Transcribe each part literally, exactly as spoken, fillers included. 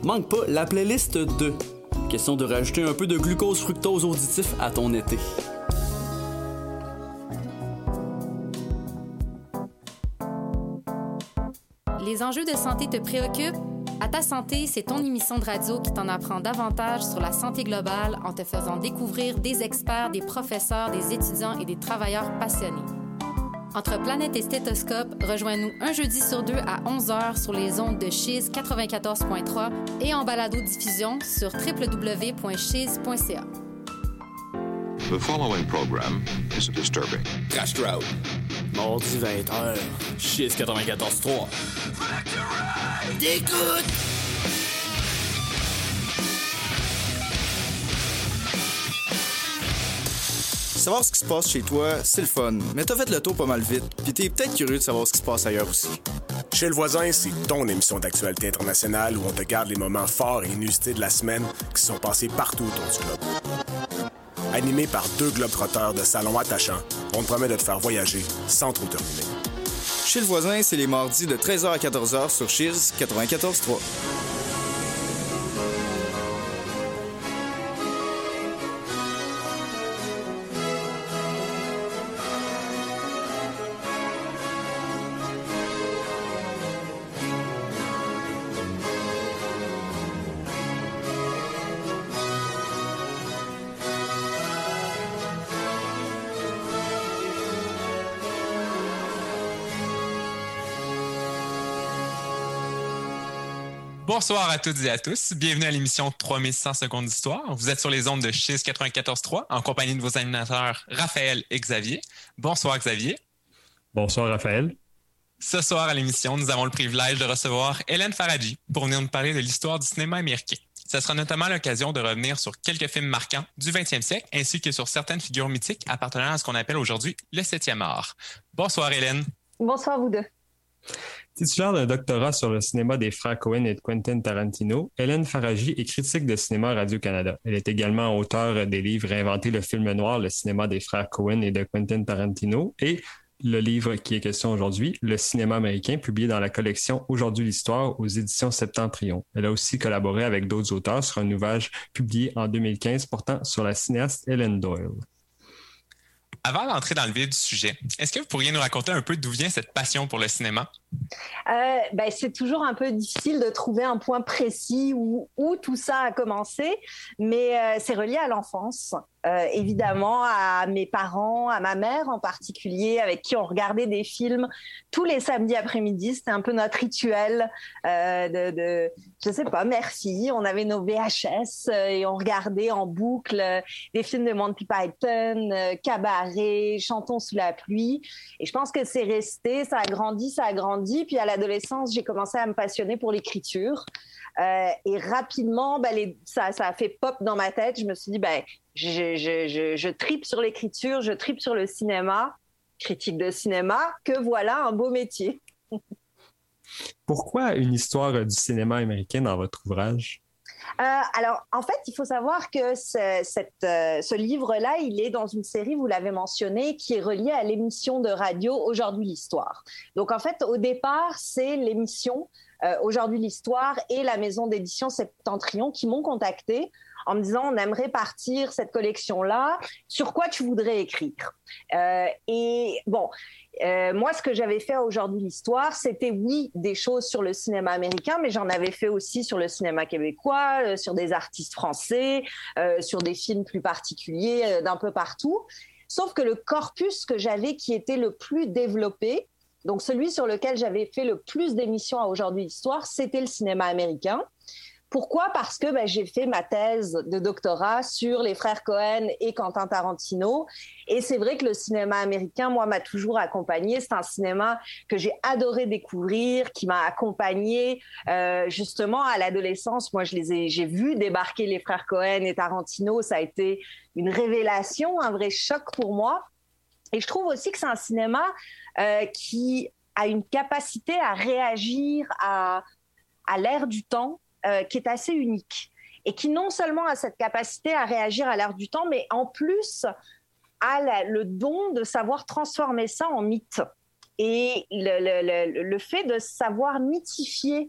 Manque pas la playlist de. Question de rajouter un peu de glucose fructose auditif à ton été. Les enjeux de santé te préoccupent? À ta santé, c'est ton émission de radio qui t'en apprend davantage sur la santé globale en te faisant découvrir des experts, des professeurs, des étudiants et des travailleurs passionnés. Entre Planète et Stéthoscope, rejoins-nous un jeudi sur deux à onze heures sur les ondes de Chiz quatre-vingt-quatorze virgule trois et en balado-diffusion sur w w w point chiz point c a. The following program is disturbing. Crash Crowd. Mardi vingt heures, Chiz quatre-vingt-quatorze trois. D'écoute! Savoir ce qui se passe chez toi, c'est le fun, mais t'as fait le tour pas mal vite, pis t'es peut-être curieux de savoir ce qui se passe ailleurs aussi. Chez le voisin, c'est ton émission d'actualité internationale où on te garde les moments forts et inusités de la semaine qui se sont passés partout autour du globe. Animé par deux globetrotteurs de salon attachants, on te promet de te faire voyager sans trop te ruiner. Chez le voisin, c'est les mardis de treize heures à quatorze heures sur Chiz quatre-vingt-quatorze trois. Bonsoir à toutes et à tous. Bienvenue à l'émission trois mille cent secondes d'histoire. Vous êtes sur les ondes de Chiz quatre-vingt-quatorze trois en compagnie de vos animateurs Raphaël et Xavier. Bonsoir Xavier. Bonsoir Raphaël. Ce soir à l'émission, nous avons le privilège de recevoir Hélène Faradji pour venir nous parler de l'histoire du cinéma américain. Ce sera notamment l'occasion de revenir sur quelques films marquants du vingtième siècle ainsi que sur certaines figures mythiques appartenant à ce qu'on appelle aujourd'hui le septième art. Bonsoir Hélène. Bonsoir vous deux. Titulaire d'un doctorat sur le cinéma des frères Coen et de Quentin Tarantino, Hélène Faradji est critique de cinéma à Radio-Canada. Elle est également auteure des livres Inventer le film noir, le cinéma des frères Coen et de Quentin Tarantino et le livre qui est question aujourd'hui, Le cinéma américain, publié dans la collection Aujourd'hui l'histoire aux éditions Septentrion. Elle a aussi collaboré avec d'autres auteurs sur un ouvrage publié en deux mille quinze portant sur la cinéaste Helen Doyle. Avant d'entrer dans le vif du sujet, est-ce que vous pourriez nous raconter un peu d'où vient cette passion pour le cinéma? Euh, ben, c'est toujours un peu difficile de trouver un point précis où, où tout ça a commencé, mais euh, c'est relié à l'enfance. Euh, évidemment, à mes parents, à ma mère en particulier, avec qui on regardait des films tous les samedis après-midi. C'était un peu notre rituel euh, de, de, je sais pas, merci. On avait nos V H S euh, et on regardait en boucle euh, des films de Monty Python, euh, Cabaret, Chantons sous la pluie. Et je pense que c'est resté, ça a grandi, ça a grandi. Puis à l'adolescence, j'ai commencé à me passionner pour l'écriture. Euh, et rapidement, ben, les, ça, ça a fait pop dans ma tête. Je me suis dit, ben, je, je, je, je tripe sur l'écriture, je tripe sur le cinéma, critique de cinéma, que voilà un beau métier. Pourquoi une histoire du cinéma américain dans votre ouvrage? Euh, alors, en fait, il faut savoir que ce, cette, euh, ce livre-là, il est dans une série, vous l'avez mentionné, qui est reliée à l'émission de radio Aujourd'hui l'histoire. Donc, en fait, au départ, c'est l'émission euh, Aujourd'hui l'histoire et la maison d'édition Septentrion qui m'ont contactée en me disant on aimerait partir cette collection-là, sur quoi tu voudrais écrire? Euh, et bon, euh, moi ce que j'avais fait Aujourd'hui l'histoire, c'était oui des choses sur le cinéma américain, mais j'en avais fait aussi sur le cinéma québécois, euh, sur des artistes français, euh, sur des films plus particuliers euh, d'un peu partout. Sauf que le corpus que j'avais qui était le plus développé, donc celui sur lequel j'avais fait le plus d'émissions à Aujourd'hui l'histoire, c'était le cinéma américain. Pourquoi? Parce que ben, j'ai fait ma thèse de doctorat sur les frères Coen et Quentin Tarantino. Et c'est vrai que le cinéma américain, moi, m'a toujours accompagnée. C'est un cinéma que j'ai adoré découvrir, qui m'a accompagnée euh, justement à l'adolescence. Moi, je les ai, j'ai vu débarquer les frères Coen et Tarantino. Ça a été une révélation, un vrai choc pour moi. Et je trouve aussi que c'est un cinéma euh, qui a une capacité à réagir à, à l'ère du temps, Euh, qui est assez unique et qui non seulement a cette capacité à réagir à l'ère du temps, mais en plus a la, le don de savoir transformer ça en mythe. Et le, le, le, le fait de savoir mythifier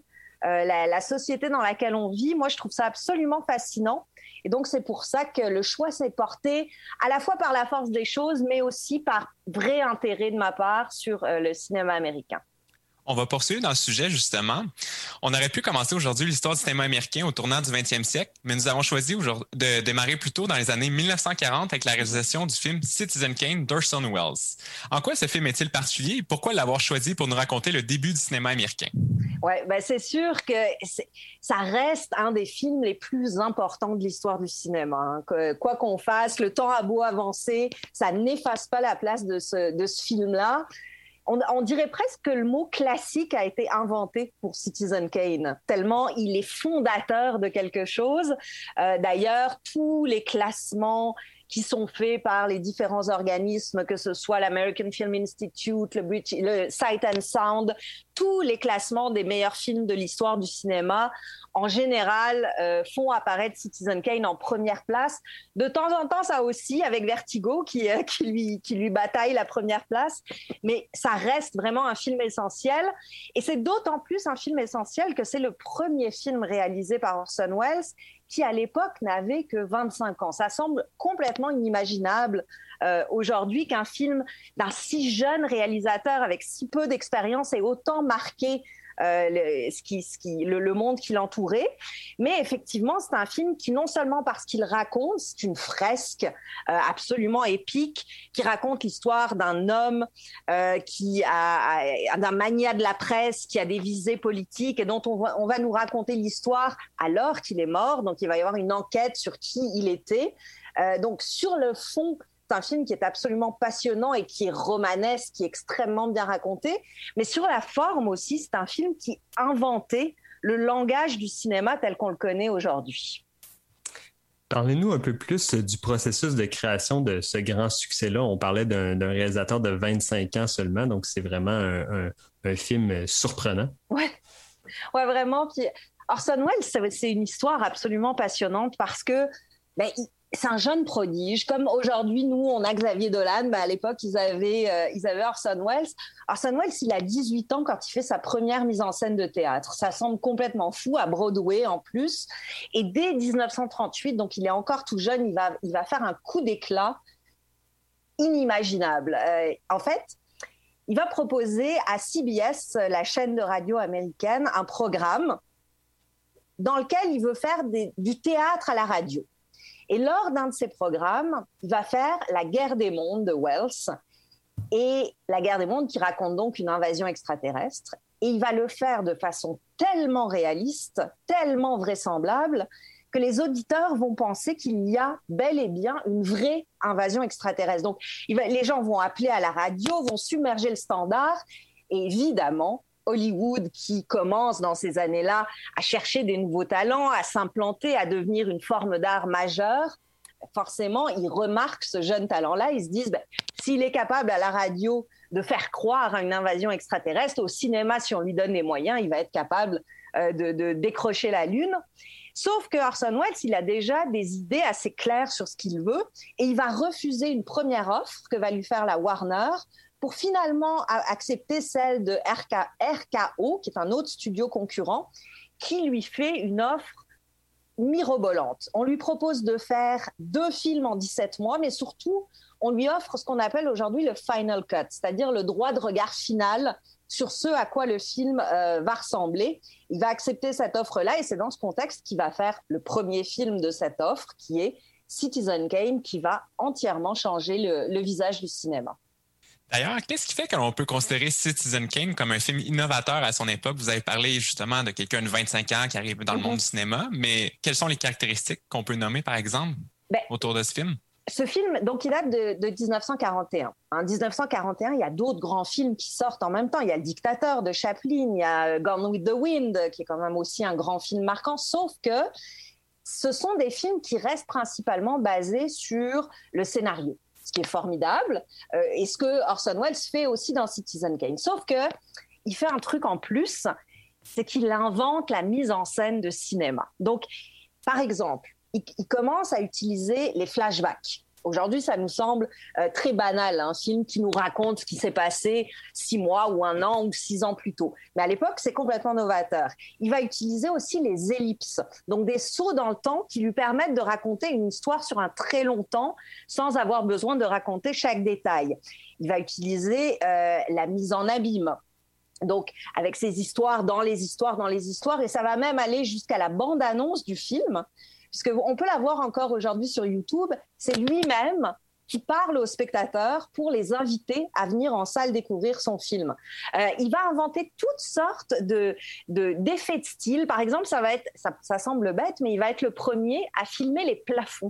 euh, la, la société dans laquelle on vit. Moi, je trouve ça absolument fascinant. Et donc, c'est pour ça que le choix s'est porté à la fois par la force des choses, mais aussi par vrai intérêt de ma part sur euh, le cinéma américain. On va poursuivre dans le sujet, justement. On aurait pu commencer aujourd'hui l'histoire du cinéma américain au tournant du vingtième siècle, mais nous avons choisi de démarrer plutôt dans les années mille neuf cent quarante avec la réalisation du film Citizen Kane d'Orson Welles. En quoi ce film est-il particulier et pourquoi l'avoir choisi pour nous raconter le début du cinéma américain? Oui, ben c'est sûr que c'est, ça reste un des films les plus importants de l'histoire du cinéma. Hein. Que, quoi qu'on fasse, le temps a beau avancer, ça n'efface pas la place de ce, de ce film-là. On, on dirait presque que le mot classique a été inventé pour Citizen Kane, tellement il est fondateur de quelque chose. Euh, d'ailleurs, tous les classements qui sont faits par les différents organismes, que ce soit l'American Film Institute, le, British, le Sight and Sound, tous les classements des meilleurs films de l'histoire du cinéma, en général, euh, font apparaître Citizen Kane en première place. De temps en temps, ça aussi, avec Vertigo, qui, euh, qui, lui, qui lui bataille la première place. Mais ça reste vraiment un film essentiel. Et c'est d'autant plus un film essentiel que c'est le premier film réalisé par Orson Welles, qui à l'époque n'avait que vingt-cinq ans. Ça semble complètement inimaginable euh, aujourd'hui qu'un film d'un si jeune réalisateur avec si peu d'expérience ait autant marqué euh, le, ce qui, ce qui, le, le monde qui l'entourait. Mais effectivement, c'est un film qui, non seulement parce qu'il raconte, c'est une fresque euh, absolument épique, qui raconte l'histoire d'un homme euh, qui a, a, d'un magnat de la presse, qui a des visées politiques et dont on va, on va nous raconter l'histoire alors qu'il est mort. Donc, il va y avoir une enquête sur qui il était. Euh, donc, sur le fond, c'est un film qui est absolument passionnant et qui est romanesque, qui est extrêmement bien raconté. Mais sur la forme aussi, c'est un film qui inventait le langage du cinéma tel qu'on le connaît aujourd'hui. Parlez-nous un peu plus du processus de création de ce grand succès-là. On parlait d'un, d'un réalisateur de vingt-cinq ans seulement, donc c'est vraiment un, un, un film surprenant. Ouais, ouais, vraiment. Puis Orson Welles, c'est, c'est une histoire absolument passionnante parce que ben, il, c'est un jeune prodige. Comme aujourd'hui, nous, on a Xavier Dolan, ben à l'époque, ils avaient, euh, ils avaient Orson Welles. Orson Welles, il a dix-huit ans quand il fait sa première mise en scène de théâtre. Ça semble complètement fou, à Broadway en plus. Et dès dix-neuf cent trente-huit, donc il est encore tout jeune, il va, il va faire un coup d'éclat inimaginable. Euh, en fait, il va proposer à C B S, la chaîne de radio américaine, un programme dans lequel il veut faire des, du théâtre à la radio. Et lors d'un de ces programmes, il va faire La guerre des mondes de Wells. Et La guerre des mondes qui raconte donc une invasion extraterrestre. Et il va le faire de façon tellement réaliste, tellement vraisemblable, que les auditeurs vont penser qu'il y a bel et bien une vraie invasion extraterrestre. Donc, il va, les gens vont appeler à la radio, vont submerger le standard. Et évidemment, Hollywood, qui commence dans ces années-là à chercher des nouveaux talents, à s'implanter, à devenir une forme d'art majeure, forcément, ils remarquent ce jeune talent-là. Ils se disent, ben, s'il est capable à la radio de faire croire à une invasion extraterrestre, au cinéma, si on lui donne les moyens, il va être capable euh, de, de décrocher la Lune. Sauf que Orson Welles, il a déjà des idées assez claires sur ce qu'il veut et il va refuser une première offre que va lui faire la Warner pour finalement accepter celle de R K, R K O, qui est un autre studio concurrent, qui lui fait une offre mirobolante. On lui propose de faire deux films en dix-sept mois, mais surtout, on lui offre ce qu'on appelle aujourd'hui le final cut, c'est-à-dire le droit de regard final sur ce à quoi le film euh, va ressembler. Il va accepter cette offre-là et c'est dans ce contexte qu'il va faire le premier film de cette offre, qui est Citizen Kane, qui va entièrement changer le, le visage du cinéma. D'ailleurs, qu'est-ce qui fait que l'on peut considérer Citizen Kane comme un film innovateur à son époque? Vous avez parlé justement de quelqu'un de vingt-cinq ans qui arrive dans mm-hmm. le monde du cinéma, mais quelles sont les caractéristiques qu'on peut nommer, par exemple, ben, autour de ce film? Ce film, donc, il date de, de dix-neuf cent quarante et un. En dix-neuf cent quarante et un, il y a d'autres grands films qui sortent en même temps. Il y a Le Dictateur de Chaplin, il y a Gone with the Wind, qui est quand même aussi un grand film marquant, sauf que ce sont des films qui restent principalement basés sur le scénario, ce qui est formidable, euh, et ce que Orson Welles fait aussi dans Citizen Kane. Sauf qu'il fait un truc en plus, c'est qu'il invente la mise en scène de cinéma. Donc, par exemple, il, il commence à utiliser les flashbacks. Aujourd'hui, ça nous semble euh, très banal, un film qui nous raconte ce qui s'est passé six mois ou un an ou six ans plus tôt. Mais à l'époque, c'est complètement novateur. Il va utiliser aussi les ellipses, donc des sauts dans le temps qui lui permettent de raconter une histoire sur un très long temps sans avoir besoin de raconter chaque détail. Il va utiliser euh, la mise en abîme. Donc, avec ces histoires dans les histoires, dans les histoires, et ça va même aller jusqu'à la bande-annonce du film, puisqu'on peut la voir encore aujourd'hui sur YouTube, c'est lui-même qui parle aux spectateurs pour les inviter à venir en salle découvrir son film. Euh, il va inventer toutes sortes de, de, d'effets de style. Par exemple, ça va être, ça, ça semble bête, mais il va être le premier à filmer les plafonds.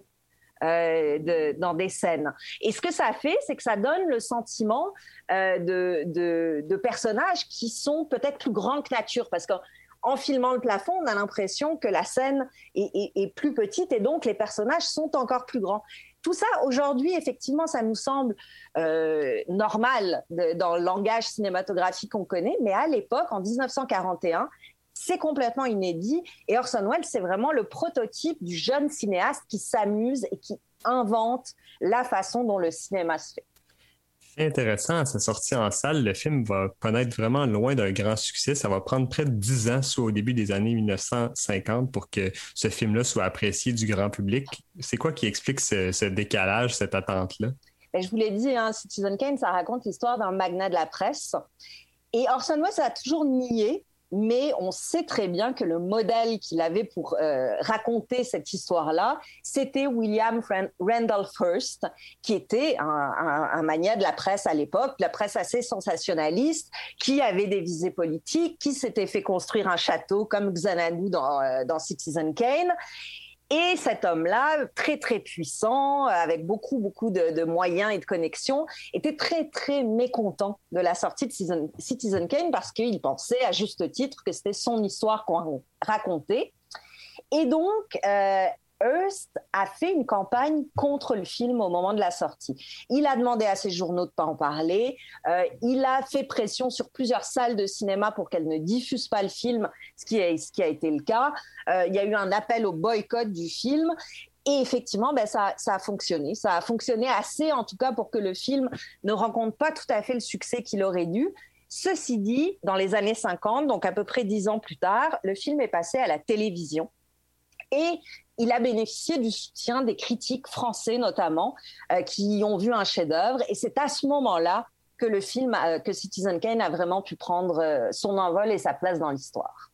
Euh, de, dans des scènes. Et ce que ça fait, c'est que ça donne le sentiment euh, de, de, de personnages qui sont peut-être plus grands que nature, parce qu'en filmant le plafond, on a l'impression que la scène est, est, est plus petite et donc les personnages sont encore plus grands. Tout ça, aujourd'hui, effectivement, ça nous semble euh, normal de, dans le langage cinématographique qu'on connaît, mais à l'époque, en dix-neuf cent quarante et un, c'est complètement inédit. Et Orson Welles, c'est vraiment le prototype du jeune cinéaste qui s'amuse et qui invente la façon dont le cinéma se fait. C'est intéressant, à sa sortie en salle, le film va connaître vraiment loin d'un grand succès. Ça va prendre près de dix ans, soit au début des années dix-neuf cent cinquante, pour que ce film-là soit apprécié du grand public. C'est quoi qui explique ce, ce décalage, cette attente-là? Ben, je vous l'ai dit, hein, Citizen Kane, ça raconte l'histoire d'un magnat de la presse. Et Orson Welles a toujours nié, mais on sait très bien que le modèle qu'il avait pour euh, raconter cette histoire-là, c'était William Randolph Hearst, qui était un, un, un magnat de la presse à l'époque, la presse assez sensationnaliste, qui avait des visées politiques, qui s'était fait construire un château comme Xanadu dans, euh, dans Citizen Kane. Et cet homme-là, très, très puissant, avec beaucoup, beaucoup de, de moyens et de connexions, était très, très mécontent de la sortie de Citizen, Citizen Kane parce qu'il pensait, à juste titre, que c'était son histoire qu'on racontait. Et donc, euh, Hearst a fait une campagne contre le film au moment de la sortie. Il a demandé à ses journaux de ne pas en parler. Euh, il a fait pression sur plusieurs salles de cinéma pour qu'elles ne diffusent pas le film, ce qui a, ce qui a été le cas. Euh, il y a eu un appel au boycott du film. Et effectivement, ben, ça, ça a fonctionné. Ça a fonctionné assez, en tout cas, pour que le film ne rencontre pas tout à fait le succès qu'il aurait dû. Ceci dit, dans les années cinquante, donc à peu près dix ans plus tard, le film est passé à la télévision. Et il a bénéficié du soutien des critiques français notamment, euh, qui ont vu un chef-d'œuvre. Et c'est à ce moment-là que le film, euh, que Citizen Kane a vraiment pu prendre euh, son envol et sa place dans l'histoire.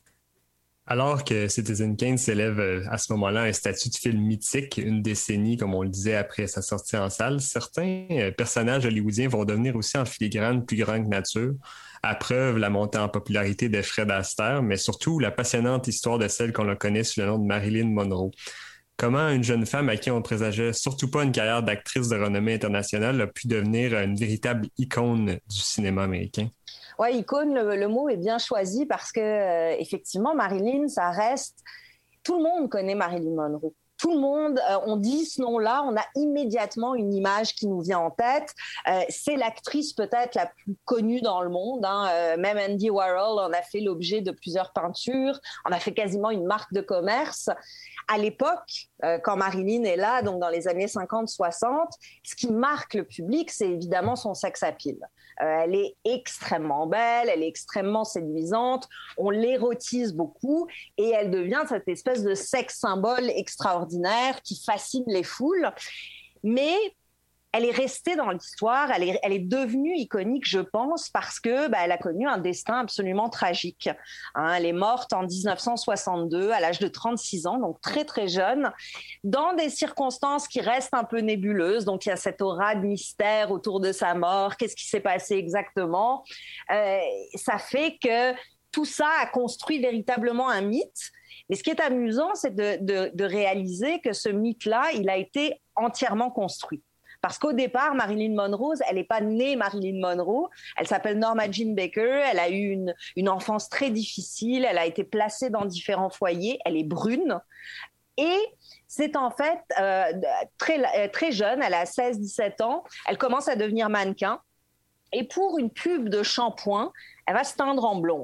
Alors que Citizen Kane s'élève à ce moment-là un statut de film mythique, une décennie, comme on le disait, après sa sortie en salle, certains personnages hollywoodiens vont devenir aussi en filigrane plus grands que nature. À preuve, la montée en popularité de Fred Astaire, mais surtout la passionnante histoire de celle qu'on la connaît sous le nom de Marilyn Monroe. Comment une jeune femme à qui on ne présageait surtout pas une carrière d'actrice de renommée internationale a pu devenir une véritable icône du cinéma américain? Oui, icône, le, le mot est bien choisi parce que, euh, effectivement, Marilyn, ça reste... Tout le monde connaît Marilyn Monroe. Tout le monde, euh, on dit ce nom-là, on a immédiatement une image qui nous vient en tête. Euh, c'est l'actrice peut-être la plus connue dans le monde. Hein. Euh, même Andy Warhol en a fait l'objet de plusieurs peintures. On a fait quasiment une marque de commerce. À l'époque, euh, quand Marilyn est là, donc dans les années cinquante soixante, ce qui marque le public, c'est évidemment son sex appeal. Euh, elle est extrêmement belle, elle est extrêmement séduisante, on l'érotise beaucoup et elle devient cette espèce de sex symbole extraordinaire qui fascine les foules. Mais elle est restée dans l'histoire, elle est, elle est devenue iconique, je pense, parce que bah, elle a connu un destin absolument tragique. Hein, elle est morte en dix-neuf cent soixante-deux, à l'âge de trente-six ans, donc très très jeune, dans des circonstances qui restent un peu nébuleuses. Donc il y a cette aura de mystère autour de sa mort. Qu'est-ce qui s'est passé exactement? euh, Ça fait que tout ça a construit véritablement un mythe. Mais ce qui est amusant, c'est de, de, de réaliser que ce mythe-là, il a été entièrement construit. Parce qu'au départ, Marilyn Monroe, elle n'est pas née Marilyn Monroe. Elle s'appelle Norma Jean Baker. Elle a eu une, une enfance très difficile. Elle a été placée dans différents foyers. Elle est brune. Et c'est en fait euh, très, très jeune. Elle a seize dix-sept ans. Elle commence à devenir mannequin. Et pour une pub de shampoing, elle va se teindre en blonde.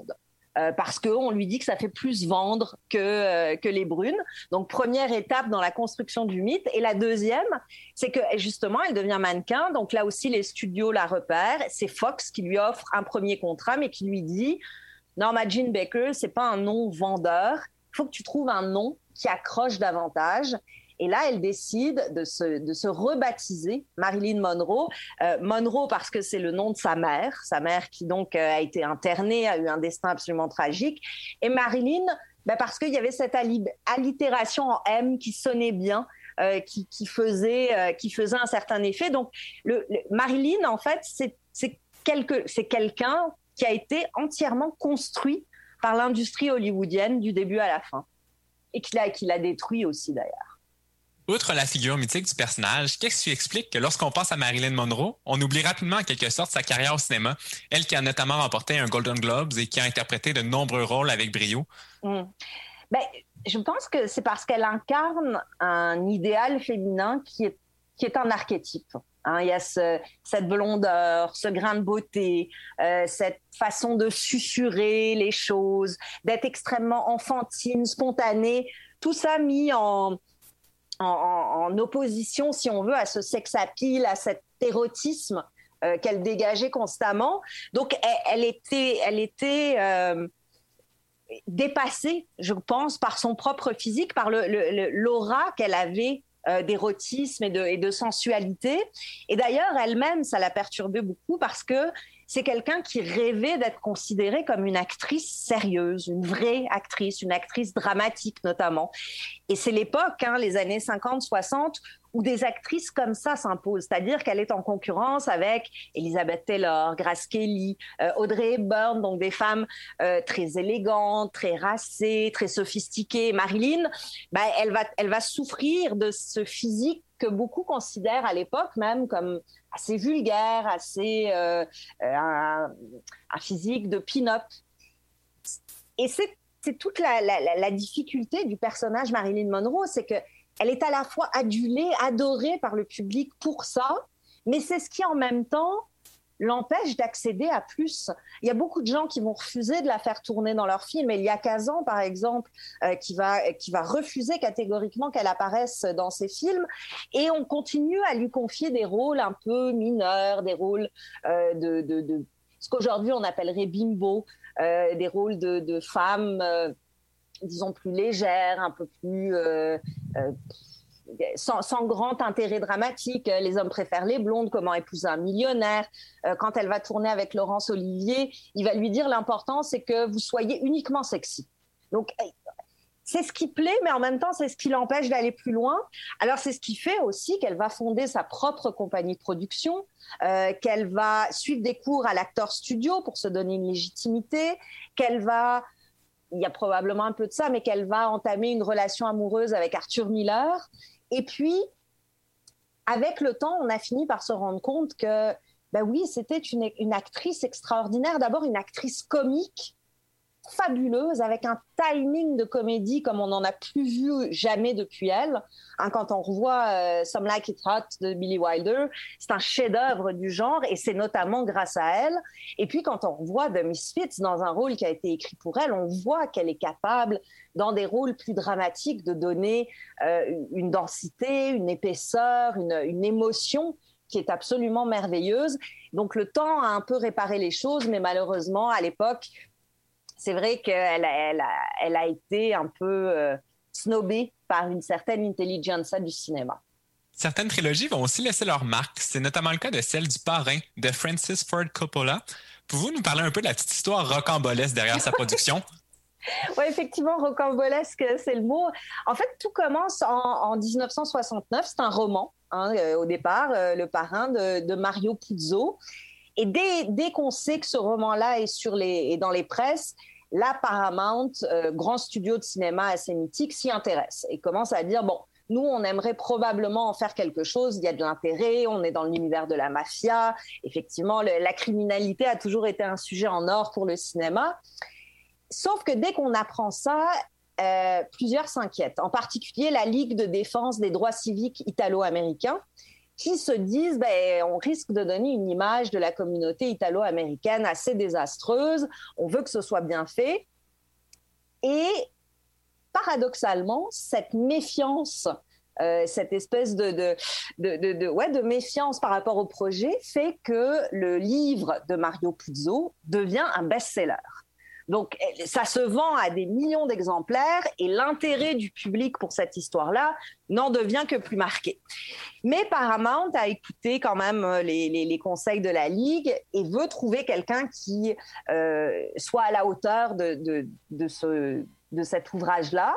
Euh, parce qu'on lui dit que ça fait plus vendre que, euh, que les brunes. Donc, première étape dans la construction du mythe. Et la deuxième, c'est que justement, elle devient mannequin. Donc là aussi, les studios la repèrent. C'est Fox qui lui offre un premier contrat, mais qui lui dit « Norma Jean Baker, c'est pas un nom vendeur. Il faut que tu trouves un nom qui accroche davantage. » Et là, elle décide de se, de se rebaptiser Marilyn Monroe. Euh, Monroe parce que c'est le nom de sa mère, sa mère qui donc euh, a été internée, a eu un destin absolument tragique. Et Marilyn, ben parce qu'il y avait cette alli- allitération en M qui sonnait bien, euh, qui, qui, faisait, euh, qui faisait un certain effet. Donc, le, le, Marilyn, en fait, c'est, c'est, quelque, c'est quelqu'un qui a été entièrement construit par l'industrie hollywoodienne du début à la fin. Et qui l'a, qui l'a détruit aussi, d'ailleurs. Outre la figure mythique du personnage, qu'est-ce qui explique que lorsqu'on pense à Marilyn Monroe, on oublie rapidement en quelque sorte sa carrière au cinéma, elle qui a notamment remporté un Golden Globes et qui a interprété de nombreux rôles avec brio? Mmh. Ben, je pense que c'est parce qu'elle incarne un idéal féminin qui est, qui est un archétype. Hein, il y a ce, cette blondeur, ce grain de beauté, euh, cette façon de susurrer les choses, d'être extrêmement enfantine, spontanée, tout ça mis en... En, en, en opposition, si on veut, à ce sex appeal, à cet érotisme euh, qu'elle dégageait constamment. Donc, elle, elle était, elle était euh, dépassée, je pense, par son propre physique, par le, le, le, l'aura qu'elle avait euh, d'érotisme et de, et de sensualité. Et d'ailleurs, elle-même, ça l'a perturbée beaucoup parce que c'est quelqu'un qui rêvait d'être considérée comme une actrice sérieuse, une vraie actrice, une actrice dramatique notamment. Et c'est l'époque, hein, les années cinquante soixante, où des actrices comme ça s'imposent. C'est-à-dire qu'elle est en concurrence avec Elizabeth Taylor, Grace Kelly, euh, Audrey Hepburn, donc des femmes euh, très élégantes, très racées, très sophistiquées. Marilyn, bah, elle va, elle va souffrir de ce physique que beaucoup considèrent à l'époque même comme assez vulgaire, assez euh, un, un physique de pin-up. Et c'est, c'est toute la, la, la difficulté du personnage Marilyn Monroe, c'est que elle est à la fois adulée, adorée par le public pour ça, mais c'est ce qui en même temps l'empêche d'accéder à plus. Il y a beaucoup de gens qui vont refuser de la faire tourner dans leur film. Elia Kazan, par exemple, euh, qui va, qui va refuser catégoriquement qu'elle apparaisse dans ses films. Et on continue à lui confier des rôles un peu mineurs, des rôles euh, de, de, de ce qu'aujourd'hui on appellerait bimbo, euh, des rôles de, de femmes, euh, disons, plus légères, un peu plus... Euh, euh, Sans, sans grand intérêt dramatique. Les hommes préfèrent les blondes, comment épouser un millionnaire. Euh, quand elle va tourner avec Laurence Olivier, il va lui dire l'important, c'est que vous soyez uniquement sexy. Donc, c'est ce qui plaît, mais en même temps, c'est ce qui l'empêche d'aller plus loin. Alors, c'est ce qui fait aussi qu'elle va fonder sa propre compagnie de production, euh, qu'elle va suivre des cours à l'Actors Studio pour se donner une légitimité, qu'elle va... Il y a probablement un peu de ça, mais qu'elle va entamer une relation amoureuse avec Arthur Miller. Et puis, avec le temps, on a fini par se rendre compte que, ben oui, c'était une, une actrice extraordinaire. D'abord, une actrice comique, fabuleuse, avec un timing de comédie comme on n'en a plus vu jamais depuis elle. Hein, quand on revoit euh, Some Like It Hot de Billy Wilder, c'est un chef-d'œuvre du genre et c'est notamment grâce à elle. Et puis quand on revoit The Misfits dans un rôle qui a été écrit pour elle, on voit qu'elle est capable, dans des rôles plus dramatiques, de donner euh, une densité, une épaisseur, une, une émotion qui est absolument merveilleuse. Donc le temps a un peu réparé les choses, mais malheureusement, à l'époque, c'est vrai qu'elle a, elle a, elle a été un peu euh, snobée par une certaine intelligentsia du cinéma. Certaines trilogies vont aussi laisser leur marque. C'est notamment le cas de celle du Parrain de Francis Ford Coppola. Pouvez-vous nous parler un peu de la petite histoire rocambolesque derrière sa production? Oui, effectivement, rocambolesque, c'est le mot. En fait, tout commence en, en dix-neuf cent soixante-neuf. C'est un roman, hein, euh, au départ, euh, Le Parrain de, de Mario Puzo. Et dès, dès qu'on sait que ce roman-là est, sur les, est dans les presses, la Paramount, euh, grand studio de cinéma assez mythique, s'y intéresse et commence à dire, bon, nous, on aimerait probablement en faire quelque chose, il y a de l'intérêt, on est dans l'univers de la mafia. Effectivement, le, la criminalité a toujours été un sujet en or pour le cinéma. Sauf que dès qu'on apprend ça, euh, plusieurs s'inquiètent. En particulier, la Ligue de défense des droits civiques italo-américains, qui se disent ben, on risque de donner une image de la communauté italo-américaine assez désastreuse, on veut que ce soit bien fait. Et paradoxalement, cette méfiance, euh, cette espèce de, de, de, de, de, ouais, de méfiance par rapport au projet fait que le livre de Mario Puzo devient un best-seller. Donc, ça se vend à des millions d'exemplaires et l'intérêt du public pour cette histoire-là n'en devient que plus marqué. Mais Paramount a écouté quand même les, les, les conseils de la Ligue et veut trouver quelqu'un qui euh, soit à la hauteur de, de, de, ce, de cet ouvrage-là.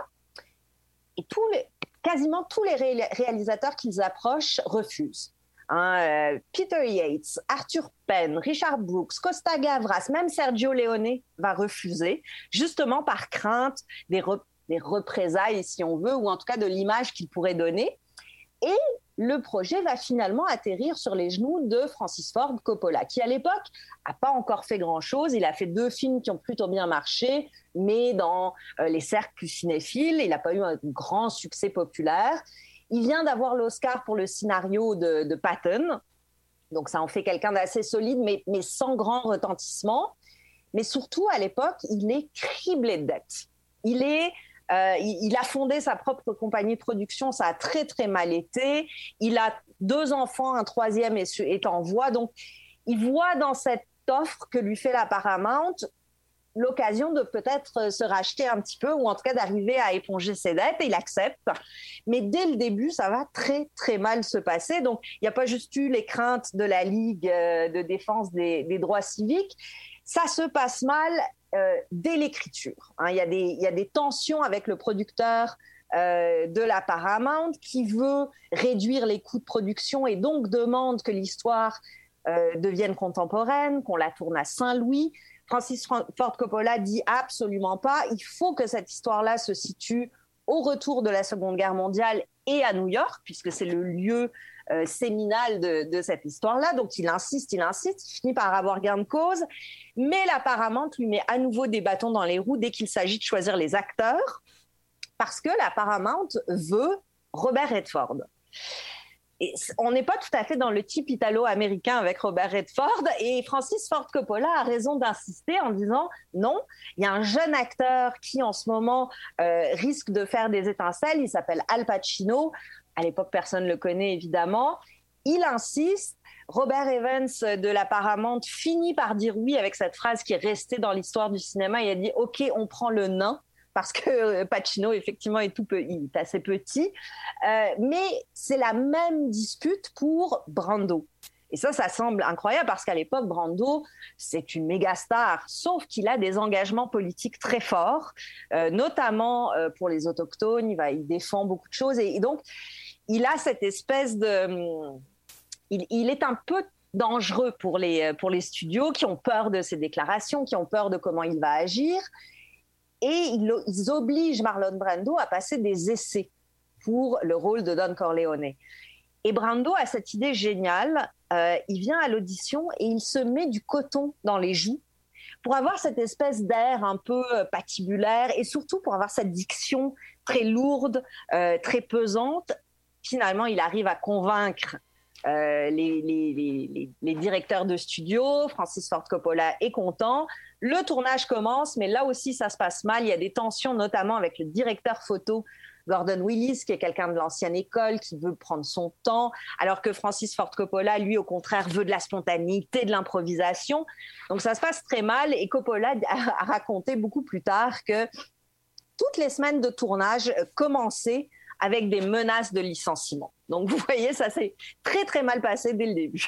Et tous les, quasiment tous les ré- réalisateurs qu'ils approchent refusent. Hein, euh, Peter Yates, Arthur Penn, Richard Brooks, Costa Gavras, même Sergio Leone va refuser, justement par crainte des, re- des représailles, si on veut, ou en tout cas de l'image qu'il pourrait donner. Et le projet va finalement atterrir sur les genoux de Francis Ford Coppola, qui à l'époque n'a pas encore fait grand-chose. Il a fait deux films qui ont plutôt bien marché, mais dans euh, les cercles plus cinéphiles, il n'a pas eu un grand succès populaire. Il vient d'avoir l'Oscar pour le scénario de, de Patton, donc ça en fait quelqu'un d'assez solide, mais, mais sans grand retentissement. Mais surtout, à l'époque, il est criblé de dettes. Il, est, euh, il, il a fondé sa propre compagnie de production, ça a très très mal été. Il a deux enfants, un troisième est, est en voie. Donc, il voit dans cette offre que lui fait la Paramount l'occasion de peut-être se racheter un petit peu ou en tout cas d'arriver à éponger ses dettes et il accepte. Mais dès le début, ça va très, très mal se passer. Donc, il n'y a pas juste eu les craintes de la Ligue de défense des, des droits civiques. Ça se passe mal euh, dès l'écriture. Hein. Il y a des, il y a des tensions avec le producteur euh, de la Paramount qui veut réduire les coûts de production et donc demande que l'histoire euh, devienne contemporaine, qu'on la tourne à Saint-Louis. Francis Ford Coppola dit absolument pas. Il faut que cette histoire-là se situe au retour de la Seconde Guerre mondiale et à New York, puisque c'est le lieu euh, séminal de, de cette histoire-là. Donc, il insiste, il insiste, il finit par avoir gain de cause. Mais la Paramount lui met à nouveau des bâtons dans les roues dès qu'il s'agit de choisir les acteurs, parce que la Paramount veut Robert Redford. Et on n'est pas tout à fait dans le type italo-américain avec Robert Redford et Francis Ford Coppola a raison d'insister en disant non, il y a un jeune acteur qui en ce moment euh, risque de faire des étincelles, il s'appelle Al Pacino, à l'époque personne ne le connaît évidemment, il insiste, Robert Evans de la Paramount finit par dire oui avec cette phrase qui est restée dans l'histoire du cinéma, il a dit ok on prend le nain, parce que Pacino, effectivement, est, tout peu, il est assez petit. Euh, mais c'est la même dispute pour Brando. Et ça, ça semble incroyable parce qu'à l'époque, Brando, c'est une méga star, sauf qu'il a des engagements politiques très forts, euh, notamment euh, pour les autochtones. Il, va, il défend beaucoup de choses. Et, et donc, il a cette espèce de... Il, il est un peu dangereux pour les, pour les studios qui ont peur de ses déclarations, qui ont peur de comment il va agir. Et ils obligent Marlon Brando à passer des essais pour le rôle de Don Corleone. Et Brando a cette idée géniale. Euh, il vient à l'audition et il se met du coton dans les joues pour avoir cette espèce d'air un peu patibulaire et surtout pour avoir cette diction très lourde, euh, très pesante. Finalement, il arrive à convaincre Euh, les, les, les, les directeurs de studio. Francis Ford Coppola est content. Le tournage commence, mais là aussi, ça se passe mal. Il y a des tensions, notamment avec le directeur photo, Gordon Willis, qui est quelqu'un de l'ancienne école, qui veut prendre son temps, alors que Francis Ford Coppola, lui, au contraire, veut de la spontanéité, de l'improvisation. Donc, ça se passe très mal. Et Coppola a raconté beaucoup plus tard que toutes les semaines de tournage commençaient avec des menaces de licenciement. Donc, vous voyez, ça s'est très, très mal passé dès le début.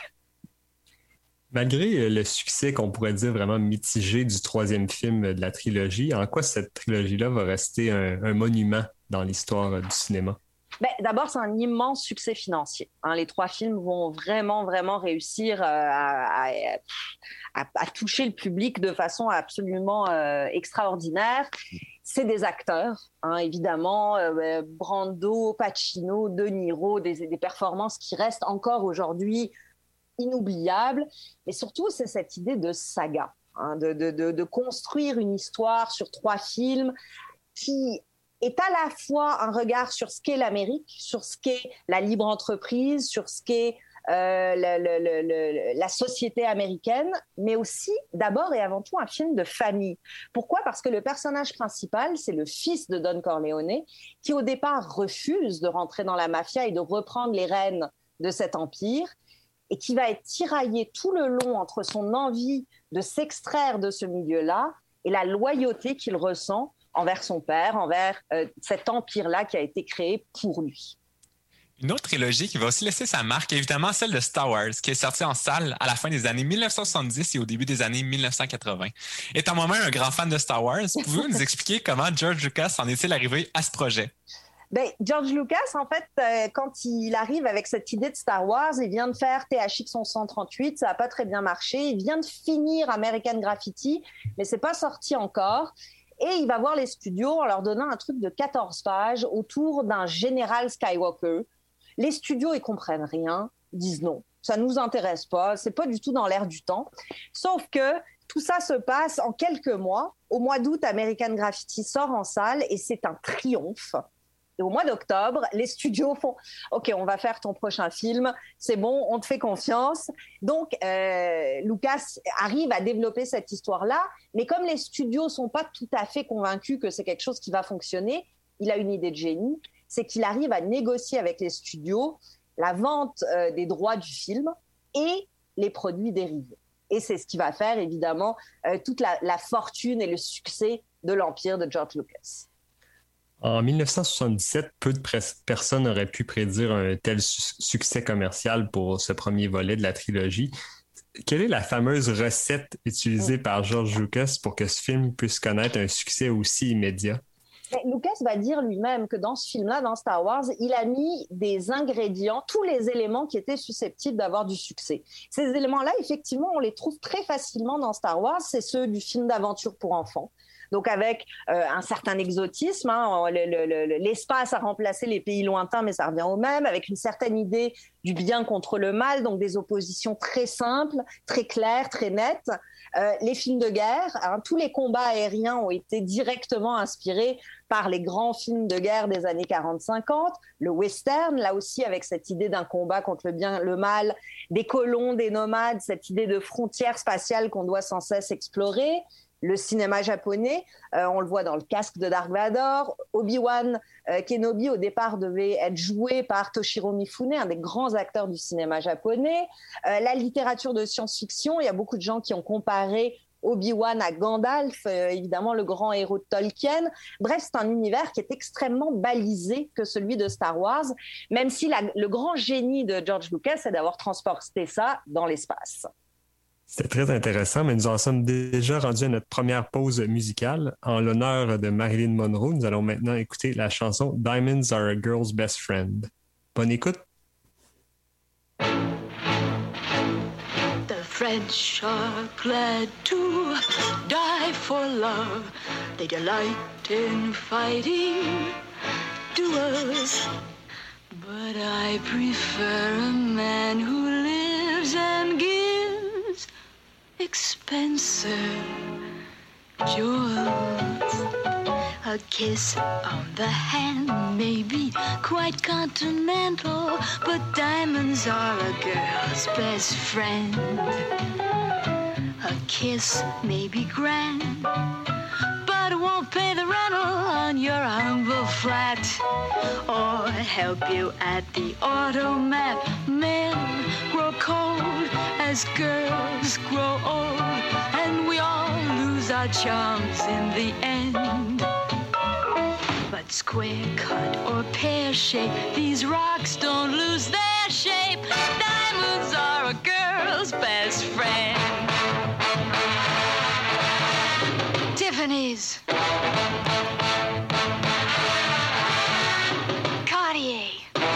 Malgré le succès qu'on pourrait dire vraiment mitigé du troisième film de la trilogie, en quoi cette trilogie-là va rester un, un monument dans l'histoire du cinéma? Ben, d'abord, c'est un immense succès financier. Hein, les trois films vont vraiment, vraiment réussir euh, à, à, à, à toucher le public de façon absolument euh, extraordinaire. C'est des acteurs, hein, évidemment, euh, Brando, Pacino, De Niro, des, des performances qui restent encore aujourd'hui inoubliables. Mais surtout, c'est cette idée de saga, hein, de, de, de, de construire une histoire sur trois films qui est à la fois un regard sur ce qu'est l'Amérique, sur ce qu'est la libre entreprise, sur ce qu'est euh, le, le, le, le, la société américaine, mais aussi, d'abord et avant tout, un film de famille. Pourquoi ? Parce que le personnage principal, c'est le fils de Don Corleone, qui au départ refuse de rentrer dans la mafia et de reprendre les rênes de cet empire, et qui va être tiraillé tout le long entre son envie de s'extraire de ce milieu-là et la loyauté qu'il ressent envers son père, envers euh, cet empire-là qui a été créé pour lui. Une autre trilogie qui va aussi laisser sa marque est évidemment celle de Star Wars, qui est sortie en salle à la fin des années dix-neuf cent soixante-dix et au début des années dix-neuf cent quatre-vingts. Étant moi-même un grand fan de Star Wars, pouvez-vous nous expliquer comment George Lucas en est-il arrivé à ce projet? Ben, George Lucas, en fait, euh, quand il arrive avec cette idée de Star Wars, il vient de faire T H X onze cent trente-huit, ça n'a pas très bien marché. Il vient de finir American Graffiti, mais c'est pas sorti encore. Et il va voir les studios en leur donnant un truc de quatorze pages autour d'un général Skywalker. Les studios, ils comprennent rien, ils disent non, ça nous intéresse pas, c'est pas du tout dans l'air du temps. Sauf que tout ça se passe en quelques mois. Au mois d'août, American Graffiti sort en salle et c'est un triomphe. Et au mois d'octobre, les studios font « OK, on va faire ton prochain film, c'est bon, on te fait confiance ». Donc, euh, Lucas arrive à développer cette histoire-là, mais comme les studios ne sont pas tout à fait convaincus que c'est quelque chose qui va fonctionner, il a une idée de génie, c'est qu'il arrive à négocier avec les studios la vente euh, des droits du film et les produits dérivés. Et c'est ce qui va faire, évidemment, euh, toute la, la fortune et le succès de l'empire de George Lucas. En dix-neuf cent soixante-dix-sept, peu de personnes auraient pu prédire un tel su- succès commercial pour ce premier volet de la trilogie. Quelle est la fameuse recette utilisée par George Lucas pour que ce film puisse connaître un succès aussi immédiat? Lucas va dire lui-même que dans ce film-là, dans Star Wars, il a mis des ingrédients, tous les éléments qui étaient susceptibles d'avoir du succès. Ces éléments-là, effectivement, on les trouve très facilement dans Star Wars. C'est ceux du film d'aventure pour enfants. Donc avec euh, un certain exotisme, hein, le, le, le, l'espace a remplacé les pays lointains, mais ça revient au même, avec une certaine idée du bien contre le mal, donc des oppositions très simples, très claires, très nettes. Euh, les films de guerre, hein, tous les combats aériens ont été directement inspirés par les grands films de guerre des années quarante cinquante, le western, là aussi avec cette idée d'un combat contre le bien, le mal, des colons, des nomades, cette idée de frontière spatiale qu'on doit sans cesse explorer. Le cinéma japonais, euh, on le voit dans le casque de Dark Vador. Obi-Wan euh, Kenobi, au départ, devait être joué par Toshiro Mifune, un des grands acteurs du cinéma japonais. Euh, la littérature de science-fiction, il y a beaucoup de gens qui ont comparé Obi-Wan à Gandalf, euh, évidemment le grand héros de Tolkien. Bref, c'est un univers qui est extrêmement balisé que celui de Star Wars, même si la, le grand génie de George Lucas, c'est d'avoir transporté ça dans l'espace. C'était très intéressant, mais nous en sommes déjà rendus à notre première pause musicale. En l'honneur de Marilyn Monroe, nous allons maintenant écouter la chanson « Diamonds are a girl's best friend ». Bonne écoute! The French are glad to die for love. They delight in fighting duels. But I prefer a man who lives and gives expensive jewels. A kiss on the hand may be quite continental, but diamonds are a girl's best friend. A kiss may be grand, but it won't pay the rental on your humble flat, or help you at the automat. Men grow cold as girls grow old, and we all lose our charms in the end. But square cut or pear shape, these rocks don't lose their shape. Diamonds are a girl's best friend. Tiffany's, Cartier,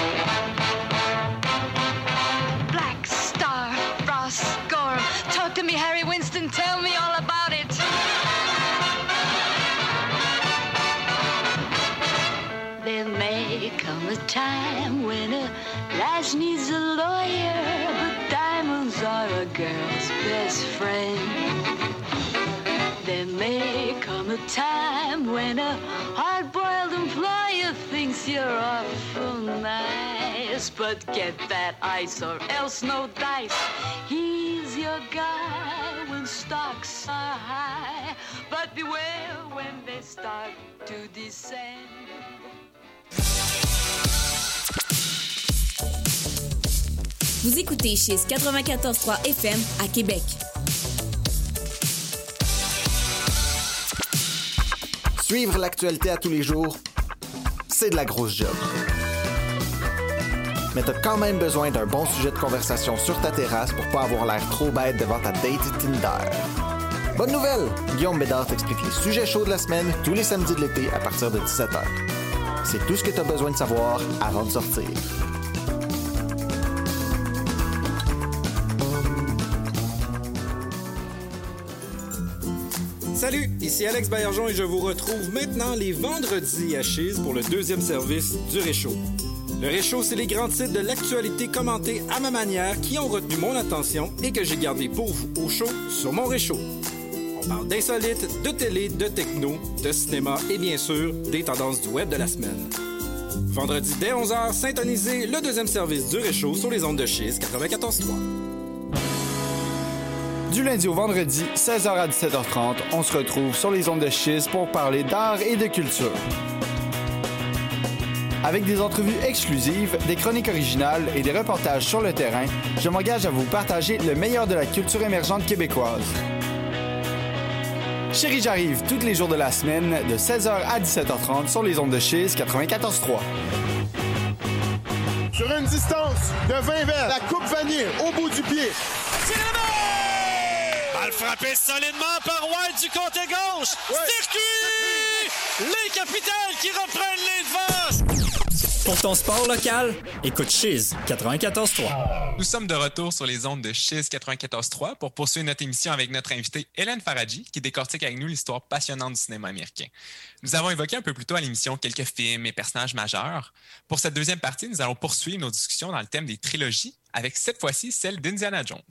Black Star, Frost, Gorham. Talk to me, Harry Winston, tell me all about it. There may come a time when a lass needs a lawyer, but diamonds are a girl's best friend. There may come a time when a hard-boiled employer thinks you're awful nice, Yes, but get that ice or else no dice. He's your guy when stocks are high, but beware when they start to descend. Vous écoutez Chiz quatre-vingt-quatorze point trois F M à Québec. Suivre l'actualité à tous les jours, c'est de la grosse job. Mais t'as quand même besoin d'un bon sujet de conversation sur ta terrasse pour pas avoir l'air trop bête devant ta date Tinder. Bonne nouvelle! Guillaume Bédard t'explique les sujets chauds de la semaine tous les samedis de l'été à partir de dix-sept heures. C'est tout ce que t'as besoin de savoir avant de sortir. Salut, ici Alex Baillargeon et je vous retrouve maintenant les vendredis à Chiz pour le deuxième service du Réchaud. Le Réchaud, c'est les grands titres de l'actualité commentés à ma manière qui ont retenu mon attention et que j'ai gardé pour vous au chaud sur mon Réchaud. On parle d'insolites, de télé, de techno, de cinéma et bien sûr des tendances du web de la semaine. Vendredi dès onze heures, syntonisez le deuxième service du Réchaud sur les ondes de Chiz quatre-vingt-quatorze point trois. Du lundi au vendredi, seize heures à dix-sept heures trente, on se retrouve sur les ondes de Chiz pour parler d'art et de culture. Avec des entrevues exclusives, des chroniques originales et des reportages sur le terrain, je m'engage à vous partager le meilleur de la culture émergente québécoise. Chérie, j'arrive tous les jours de la semaine de seize heures à dix-sept heures trente sur les ondes de Chiz quatre-vingt-quatorze point trois. Sur une distance de vingt mètres, la coupe vanille au bout du pied. Balle frappée solidement par White du côté gauche. Ouais. Circuit! Les Capitals qui reprennent les devants. Pour ton sport local, écoute Chiz quatre-vingt-quatorze point trois. Nous sommes de retour sur les ondes de Chiz quatre-vingt-quatorze point trois pour poursuivre notre émission avec notre invitée Hélène Faradji qui décortique avec nous l'histoire passionnante du cinéma américain. Nous avons évoqué un peu plus tôt à l'émission quelques films et personnages majeurs. Pour cette deuxième partie, nous allons poursuivre nos discussions dans le thème des trilogies avec cette fois-ci celle d'Indiana Jones.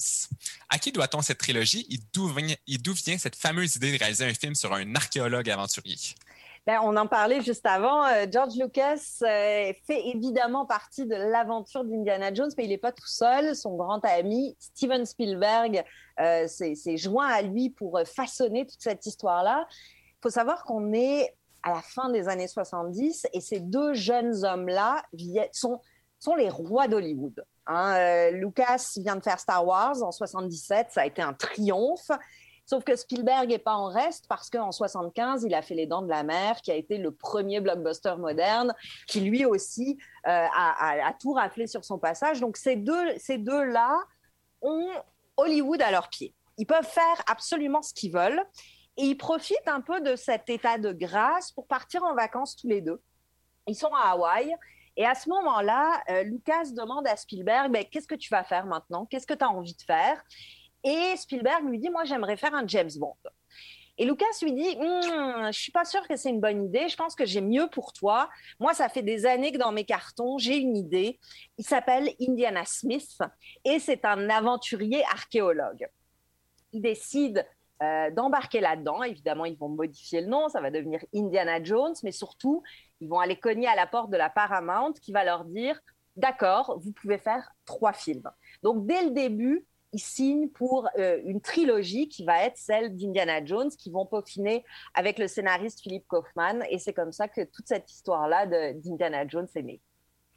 À qui doit-on cette trilogie et d'où vient, et d'où vient cette fameuse idée de réaliser un film sur un archéologue aventurier? Ben, on en parlait juste avant. Euh, George Lucas euh, fait évidemment partie de l'aventure d'Indiana Jones, mais il n'est pas tout seul. Son grand ami Steven Spielberg euh, s'est, s'est joint à lui pour façonner toute cette histoire-là. Il faut savoir qu'on est à la fin des années soixante-dix et ces deux jeunes hommes-là sont, sont les rois d'Hollywood. Hein, euh, Lucas vient de faire Star Wars en soixante-dix-sept, ça a été un triomphe. Sauf que Spielberg n'est pas en reste parce qu'en soixante-quinze, il a fait Les Dents de la Mer, qui a été le premier blockbuster moderne, qui lui aussi euh, a, a, a tout raflé sur son passage. Donc ces, deux, ces deux-là ont Hollywood à leurs pieds. Ils peuvent faire absolument ce qu'ils veulent et ils profitent un peu de cet état de grâce pour partir en vacances tous les deux. Ils sont à Hawaï. Et à ce moment-là, euh, Lucas demande à Spielberg, ben, qu'est-ce que tu vas faire maintenant? Qu'est-ce que tu as envie de faire? Et Spielberg lui dit, moi, j'aimerais faire un James Bond. Et Lucas lui dit, hm, je ne suis pas sûr que c'est une bonne idée, je pense que j'ai mieux pour toi. Moi, ça fait des années que dans mes cartons, j'ai une idée. Il s'appelle Indiana Smith et c'est un aventurier archéologue. Il décide euh, d'embarquer là-dedans. Évidemment, ils vont modifier le nom, ça va devenir Indiana Jones, mais surtout, ils vont aller cogner à la porte de la Paramount qui va leur dire, d'accord, vous pouvez faire trois films. Donc, dès le début, ils signent pour euh, une trilogie qui va être celle d'Indiana Jones, qui vont peaufiner avec le scénariste Philip Kaufman. Et c'est comme ça que toute cette histoire-là de, d'Indiana Jones est née.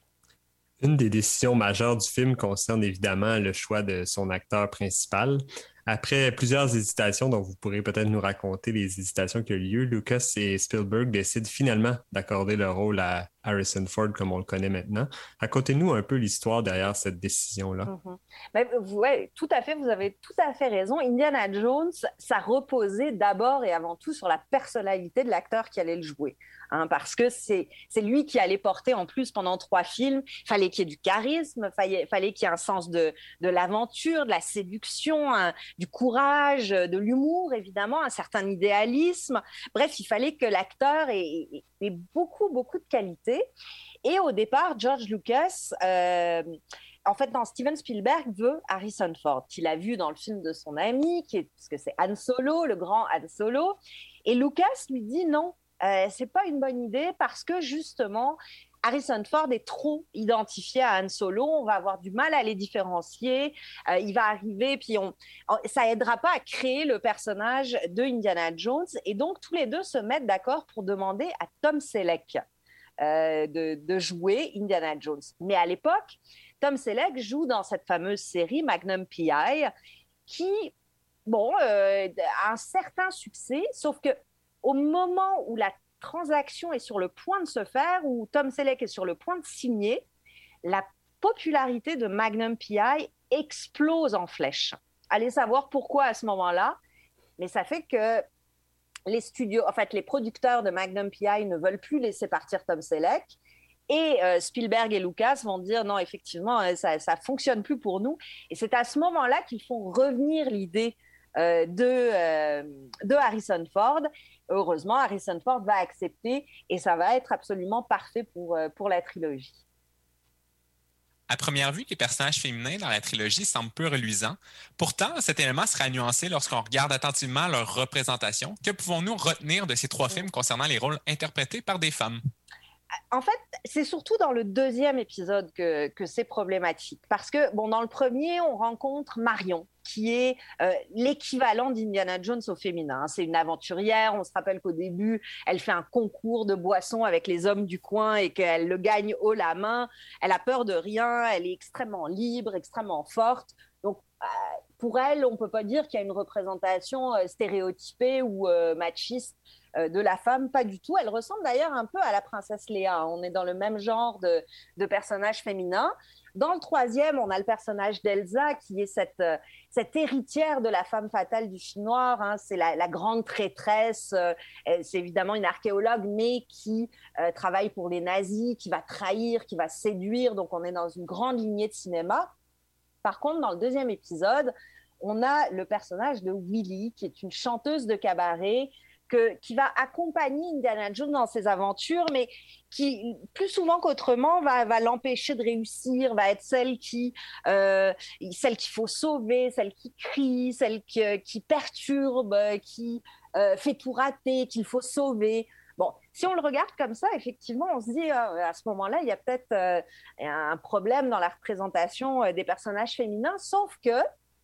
Une des décisions majeures du film concerne évidemment le choix de son acteur principal. Après plusieurs hésitations, dont vous pourrez peut-être nous raconter les hésitations qui ont eu lieu, Lucas et Spielberg décident finalement d'accorder le rôle à Harrison Ford comme on le connaît maintenant. Racontez-nous un peu l'histoire derrière cette décision-là. Mm-hmm. Ben, ouais, tout à fait, vous avez tout à fait raison. Indiana Jones, ça reposait d'abord et avant tout sur la personnalité de l'acteur qui allait le jouer. Hein, parce que c'est, c'est lui qui allait porter en plus pendant trois films. Il fallait qu'il y ait du charisme, il fallait, fallait qu'il y ait un sens de, de l'aventure, de la séduction, un, du courage, de l'humour, évidemment, un certain idéalisme. Bref, il fallait que l'acteur ait, ait, ait beaucoup, beaucoup de qualité. Et au départ, George Lucas, euh, en fait, non, Steven Spielberg veut Harrison Ford, qu'il a vu dans le film de son ami, qui est, parce que c'est Han Solo, le grand Han Solo. Et Lucas lui dit non. Euh, c'est pas une bonne idée parce que justement, Harrison Ford est trop identifié à Han Solo, on va avoir du mal à les différencier, euh, il va arriver, puis on, ça aidera pas à créer le personnage de Indiana Jones, et donc tous les deux se mettent d'accord pour demander à Tom Selleck euh, de, de jouer Indiana Jones. Mais à l'époque, Tom Selleck joue dans cette fameuse série Magnum P I, qui, bon, euh, a un certain succès, sauf que au moment où la transaction est sur le point de se faire, où Tom Selleck est sur le point de signer, la popularité de Magnum P I explose en flèche. Allez savoir pourquoi à ce moment-là, mais ça fait que les studios, en fait, les producteurs de Magnum P I ne veulent plus laisser partir Tom Selleck, et euh, Spielberg et Lucas vont dire non, effectivement, ça ne fonctionne plus pour nous. Et c'est à ce moment-là qu'ils font revenir l'idée euh, de, euh, de Harrison Ford. Heureusement, Harrison Ford va accepter et ça va être absolument parfait pour, pour la trilogie. À première vue, les personnages féminins dans la trilogie semblent peu reluisants. Pourtant, cet élément sera nuancé lorsqu'on regarde attentivement leur représentation. Que pouvons-nous retenir de ces trois films concernant les rôles interprétés par des femmes? En fait, c'est surtout dans le deuxième épisode que, que c'est problématique. Parce que, bon, dans le premier, on rencontre Marion, qui est euh, l'équivalent d'Indiana Jones au féminin. C'est une aventurière. On se rappelle qu'au début, elle fait un concours de boissons avec les hommes du coin et qu'elle le gagne haut la main. Elle a peur de rien. Elle est extrêmement libre, extrêmement forte. Donc, euh, pour elle, on ne peut pas dire qu'il y a une représentation euh, stéréotypée ou euh, machiste de la femme, pas du tout. Elle ressemble d'ailleurs un peu à la princesse Léa. On est dans le même genre de, de personnage féminin. Dans le troisième, on a le personnage d'Elsa, qui est cette, cette héritière de la femme fatale du film noir. Hein. C'est la, la grande traîtresse. Euh, c'est évidemment une archéologue, mais qui euh, travaille pour les nazis, qui va trahir, qui va séduire. Donc, on est dans une grande lignée de cinéma. Par contre, dans le deuxième épisode, on a le personnage de Willy, qui est une chanteuse de cabaret, Que, qui va accompagner Indiana Jones dans ses aventures, mais qui, plus souvent qu'autrement, va, va l'empêcher de réussir, va être celle qui, euh, celle qu'il faut sauver, celle qui crie, celle qui, qui perturbe, qui euh, fait tout rater, qu'il faut sauver. Bon, si on le regarde comme ça, effectivement, on se dit, euh, à ce moment-là, il y a peut-être euh, un problème dans la représentation euh, des personnages féminins, sauf que,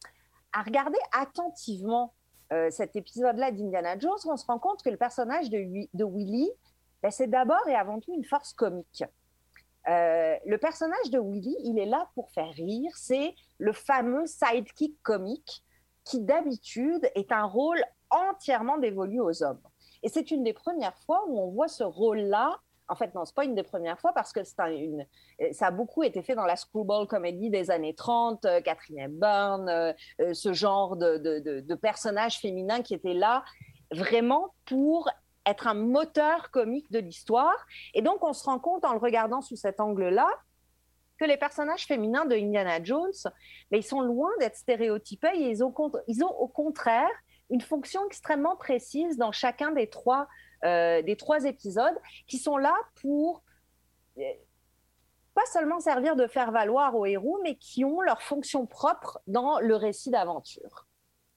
à regarder attentivement Euh, cet épisode-là d'Indiana Jones, on se rend compte que le personnage de, de Willy, ben, c'est d'abord et avant tout une force comique. Euh, le personnage de Willy, il est là pour faire rire. C'est le fameux sidekick comique qui, d'habitude, est un rôle entièrement dévolu aux hommes. Et c'est une des premières fois où on voit ce rôle-là. En fait, non, ce n'est pas une des premières fois parce que c'est un, une, ça a beaucoup été fait dans la screwball comedy des années trente, euh, Catherine Hepburn, euh, euh, ce genre de, de, de, de personnages féminins qui étaient là vraiment pour être un moteur comique de l'histoire. Et donc, on se rend compte en le regardant sous cet angle-là que les personnages féminins de Indiana Jones, mais ils sont loin d'être stéréotypés et ils ont, ils ont au contraire une fonction extrêmement précise dans chacun des trois Euh, des trois épisodes qui sont là pour euh, pas seulement servir de faire valoir aux héros, mais qui ont leur fonction propre dans le récit d'aventure.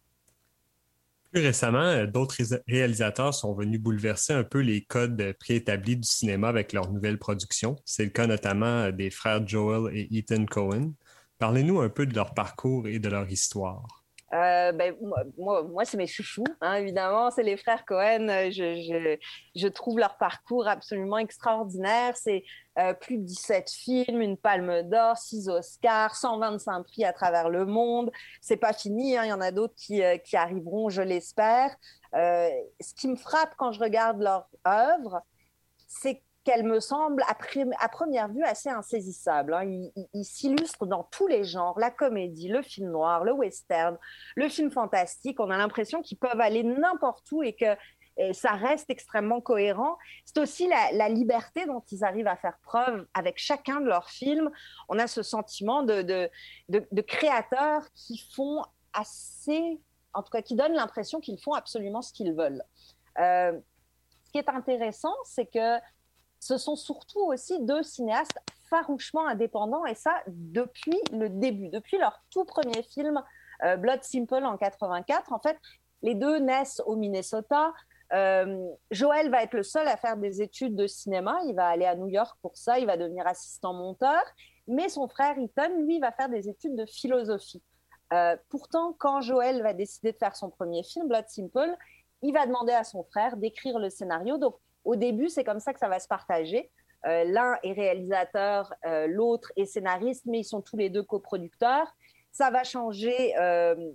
Plus récemment, d'autres ré- réalisateurs sont venus bouleverser un peu les codes préétablis du cinéma avec leurs nouvelles productions. C'est le cas notamment des frères Joel et Ethan Coen. Parlez-nous un peu de leur parcours et de leur histoire. Euh, ben, moi, moi, c'est mes chouchous, hein, évidemment, c'est les frères Coen. Je, je, je trouve leur parcours absolument extraordinaire. C'est euh, plus de dix-sept films, une palme d'or, six Oscars, cent vingt-cinq prix à travers le monde. C'est pas fini, hein, il y en a d'autres qui, euh, qui arriveront, je l'espère. Euh, ce qui me frappe quand je regarde leur œuvre, c'est qu'elle me semble, à, pr- à première vue, assez insaisissable. Hein. Ils, ils, ils s'illustrent dans tous les genres, la comédie, le film noir, le western, le film fantastique. On a l'impression qu'ils peuvent aller n'importe où et que et ça reste extrêmement cohérent. C'est aussi la, la liberté dont ils arrivent à faire preuve avec chacun de leurs films. On a ce sentiment de, de, de, de créateurs qui font assez... En tout cas, qui donnent l'impression qu'ils font absolument ce qu'ils veulent. Euh, ce qui est intéressant, c'est que ce sont surtout aussi deux cinéastes farouchement indépendants, et ça depuis le début, depuis leur tout premier film, euh, Blood Simple en quatre-vingt-quatre. En fait, les deux naissent au Minnesota. Euh, Joel va être le seul à faire des études de cinéma. Il va aller à New York pour ça. Il va devenir assistant monteur. Mais son frère Ethan, lui, va faire des études de philosophie. Euh, pourtant, quand Joel va décider de faire son premier film, Blood Simple, il va demander à son frère d'écrire le scénario. Donc, au début, c'est comme ça que ça va se partager. Euh, l'un est réalisateur, euh, l'autre est scénariste, mais ils sont tous les deux coproducteurs. Ça va changer euh, euh,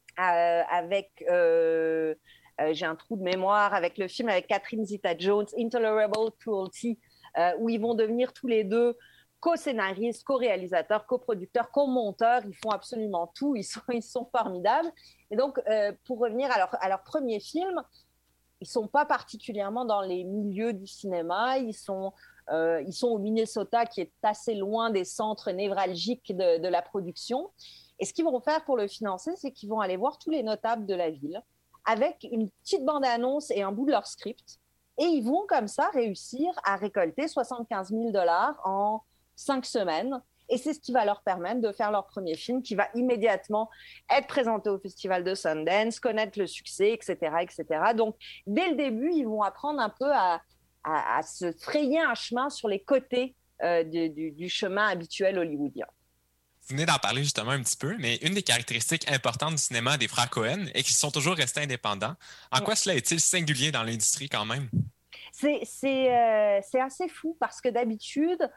avec... Euh, euh, j'ai un trou de mémoire avec le film avec Catherine Zeta-Jones, Intolerable Cruelty, euh, où ils vont devenir tous les deux co-scénaristes, co-réalisateurs, co-producteurs, co-monteurs. Ils font absolument tout. Ils sont, ils sont formidables. Et donc, euh, pour revenir à leur, à leur premier film, ils ne sont pas particulièrement dans les milieux du cinéma. Ils sont, euh, ils sont au Minnesota, qui est assez loin des centres névralgiques de, de la production. Et ce qu'ils vont faire pour le financer, c'est qu'ils vont aller voir tous les notables de la ville avec une petite bande-annonce et un bout de leur script. Et ils vont comme ça réussir à récolter soixante-quinze mille dollars en cinq semaines. Et c'est ce qui va leur permettre de faire leur premier film qui va immédiatement être présenté au Festival de Sundance, connaître le succès, et cetera, et cetera. Donc, dès le début, ils vont apprendre un peu à, à, à se frayer un chemin sur les côtés euh, du, du, du chemin habituel hollywoodien. Vous venez d'en parler justement un petit peu, mais une des caractéristiques importantes du cinéma des frères Cohen est qu'ils sont toujours restés indépendants. En quoi cela est-il singulier dans l'industrie quand même? C'est, c'est, euh, c'est assez fou parce que d'habitude,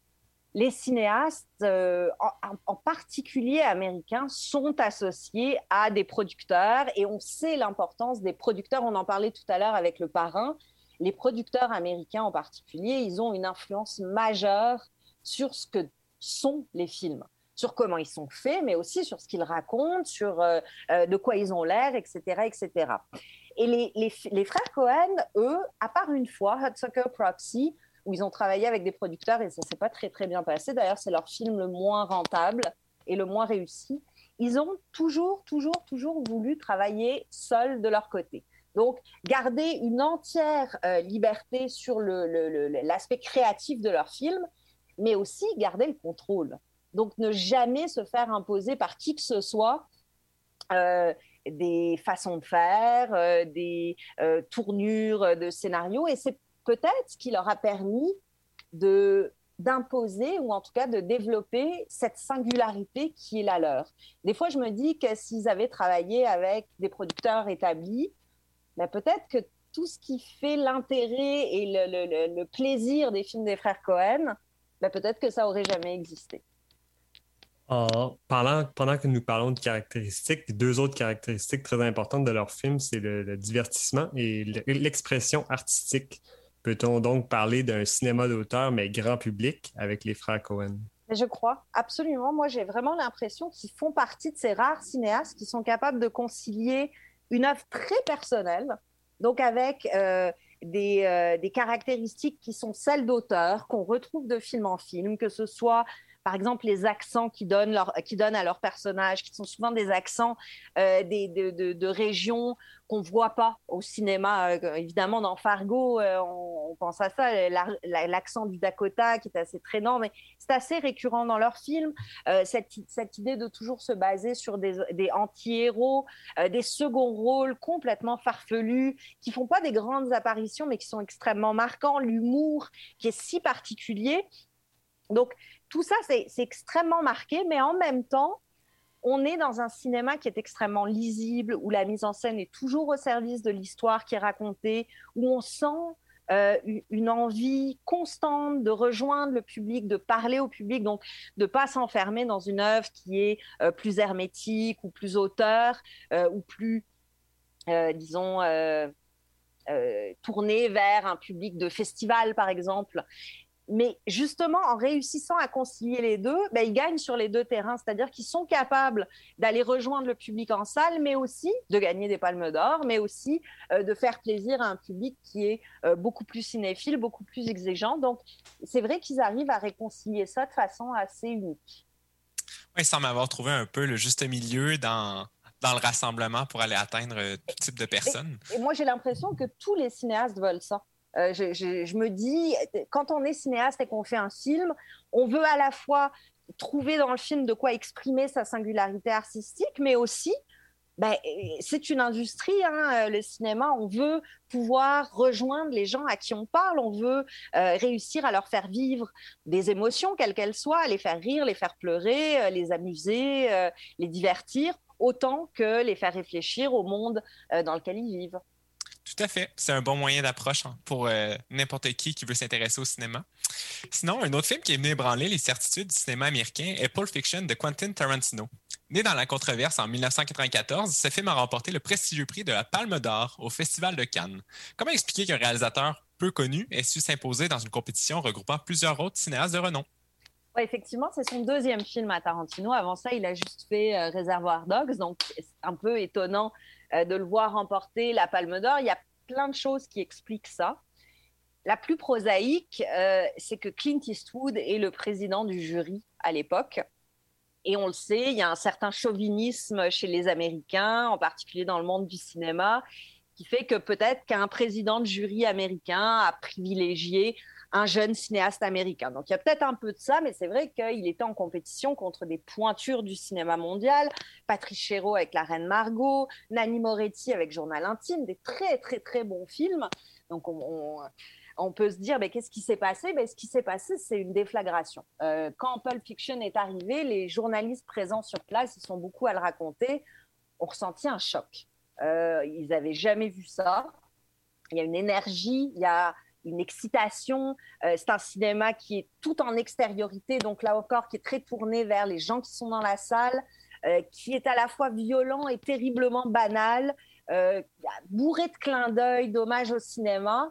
les cinéastes, euh, en, en particulier américains, sont associés à des producteurs et on sait l'importance des producteurs. On en parlait tout à l'heure avec Le Parrain. Les producteurs américains en particulier, ils ont une influence majeure sur ce que sont les films, sur comment ils sont faits, mais aussi sur ce qu'ils racontent, sur euh, euh, de quoi ils ont l'air, et cetera, et cetera. Et les, les, les frères Cohen, eux, à part une fois, Hudsucker Proxy, où ils ont travaillé avec des producteurs et ça ne s'est pas très, très bien passé. D'ailleurs, c'est leur film le moins rentable et le moins réussi. Ils ont toujours, toujours, toujours voulu travailler seuls de leur côté. Donc, garder une entière euh, liberté sur le, le, le, l'aspect créatif de leur film, mais aussi garder le contrôle. Donc, ne jamais se faire imposer par qui que ce soit euh, des façons de faire, euh, des euh, tournures de scénario. Et c'est peut-être ce qui leur a permis de, d'imposer ou en tout cas de développer cette singularité qui est la leur. Des fois, je me dis que s'ils avaient travaillé avec des producteurs établis, ben peut-être que tout ce qui fait l'intérêt et le, le, le plaisir des films des frères Cohen, ben peut-être que ça n'aurait jamais existé. En parlant, pendant que nous parlons de caractéristiques, deux autres caractéristiques très importantes de leur film, c'est le, le divertissement et le, l'expression artistique. Peut-on donc parler d'un cinéma d'auteur, mais grand public, avec les frères Cohen? Je crois, absolument. Moi, j'ai vraiment l'impression qu'ils font partie de ces rares cinéastes qui sont capables de concilier une œuvre très personnelle, donc avec euh, des, euh, des caractéristiques qui sont celles d'auteur, qu'on retrouve de film en film, que ce soit par exemple les accents qu'ils donnent, leur, qu'ils donnent à leurs personnages, qui sont souvent des accents euh, des, de, de, de régions qu'on ne voit pas au cinéma. Euh, évidemment, dans Fargo, euh, on, on pense à ça, la, la, l'accent du Dakota qui est assez traînant, mais c'est assez récurrent dans leurs films, euh, cette, cette idée de toujours se baser sur des, des anti-héros, euh, des seconds rôles complètement farfelus, qui ne font pas des grandes apparitions, mais qui sont extrêmement marquants, l'humour qui est si particulier. Donc, tout ça, c'est, c'est extrêmement marqué, mais en même temps, on est dans un cinéma qui est extrêmement lisible, où la mise en scène est toujours au service de l'histoire qui est racontée, où on sent euh, une envie constante de rejoindre le public, de parler au public, donc de ne pas s'enfermer dans une œuvre qui est euh, plus hermétique ou plus auteur euh, ou plus, euh, disons, euh, euh, tournée vers un public de festival, par exemple. Mais justement, en réussissant à concilier les deux, ben, ils gagnent sur les deux terrains, c'est-à-dire qu'ils sont capables d'aller rejoindre le public en salle, mais aussi de gagner des palmes d'or, mais aussi euh, de faire plaisir à un public qui est euh, beaucoup plus cinéphile, beaucoup plus exigeant. Donc, c'est vrai qu'ils arrivent à réconcilier ça de façon assez unique. Oui, il semble avoir trouvé un peu le juste milieu dans... dans le rassemblement pour aller atteindre tout type de personnes. Et, et moi, j'ai l'impression que tous les cinéastes veulent ça. Euh, je, je, je me dis, quand on est cinéaste et qu'on fait un film, on veut à la fois trouver dans le film de quoi exprimer sa singularité artistique, mais aussi Ben, c'est une industrie, hein, le cinéma. On veut pouvoir rejoindre les gens à qui on parle. On veut euh, réussir à leur faire vivre des émotions, quelles qu'elles soient, les faire rire, les faire pleurer, euh, les amuser, euh, les divertir, autant que les faire réfléchir au monde euh, dans lequel ils vivent. Tout à fait. C'est un bon moyen d'approche hein, pour euh, n'importe qui qui veut s'intéresser au cinéma. Sinon, un autre film qui est venu ébranler les certitudes du cinéma américain est Pulp Fiction de Quentin Tarantino. Né dans la controverse en dix-neuf cent quatre-vingt-quatorze, ce film a remporté le prestigieux prix de la Palme d'Or au Festival de Cannes. Comment expliquer qu'un réalisateur peu connu ait su s'imposer dans une compétition regroupant plusieurs autres cinéastes de renom? Ouais, effectivement, c'est son deuxième film à Tarantino. Avant ça, il a juste fait euh, Reservoir Dogs, donc c'est un peu étonnant euh, de le voir remporter la Palme d'Or. Il y a plein de choses qui expliquent ça. La plus prosaïque, euh, c'est que Clint Eastwood est le président du jury à l'époque. Et on le sait, il y a un certain chauvinisme chez les Américains, en particulier dans le monde du cinéma, qui fait que peut-être qu'un président de jury américain a privilégié un jeune cinéaste américain. Donc il y a peut-être un peu de ça, mais c'est vrai qu'il était en compétition contre des pointures du cinéma mondial, Patrice Chéreau avec La Reine Margot, Nanni Moretti avec Journal intime, des très très très bons films. Donc on... on On peut se dire, mais qu'est-ce qui s'est passé? Ben, ce qui s'est passé, c'est une déflagration. Euh, quand Pulp Fiction est arrivé, les journalistes présents sur place, ils sont beaucoup à le raconter, ont ressenti un choc. Euh, ils n'avaient jamais vu ça. Il y a une énergie, il y a une excitation. Euh, c'est un cinéma qui est tout en extériorité, donc là encore, qui est très tourné vers les gens qui sont dans la salle, euh, qui est à la fois violent et terriblement banal, euh, bourré de clins d'œil, d'hommages au cinéma.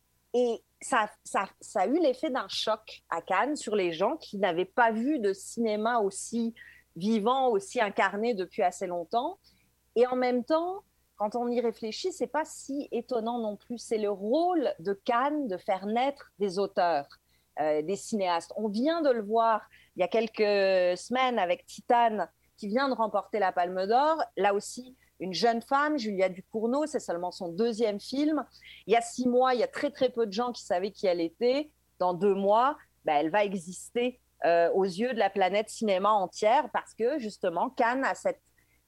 Et ça, ça, ça a eu l'effet d'un choc à Cannes sur les gens qui n'avaient pas vu de cinéma aussi vivant, aussi incarné depuis assez longtemps. Et en même temps, quand on y réfléchit, c'est pas si étonnant non plus. C'est le rôle de Cannes de faire naître des auteurs, euh, des cinéastes. On vient de le voir il y a quelques semaines avec Titane, qui vient de remporter la Palme d'Or. Là aussi, une jeune femme, Julia Ducournau, c'est seulement son deuxième film. Il y a six mois, il y a très très peu de gens qui savaient qui elle était. Dans deux mois, ben, elle va exister euh, aux yeux de la planète cinéma entière parce que justement, Cannes a cette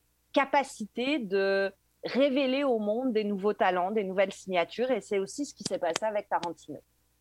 capacité de révéler au monde des nouveaux talents, des nouvelles signatures, et c'est aussi ce qui s'est passé avec Tarantino.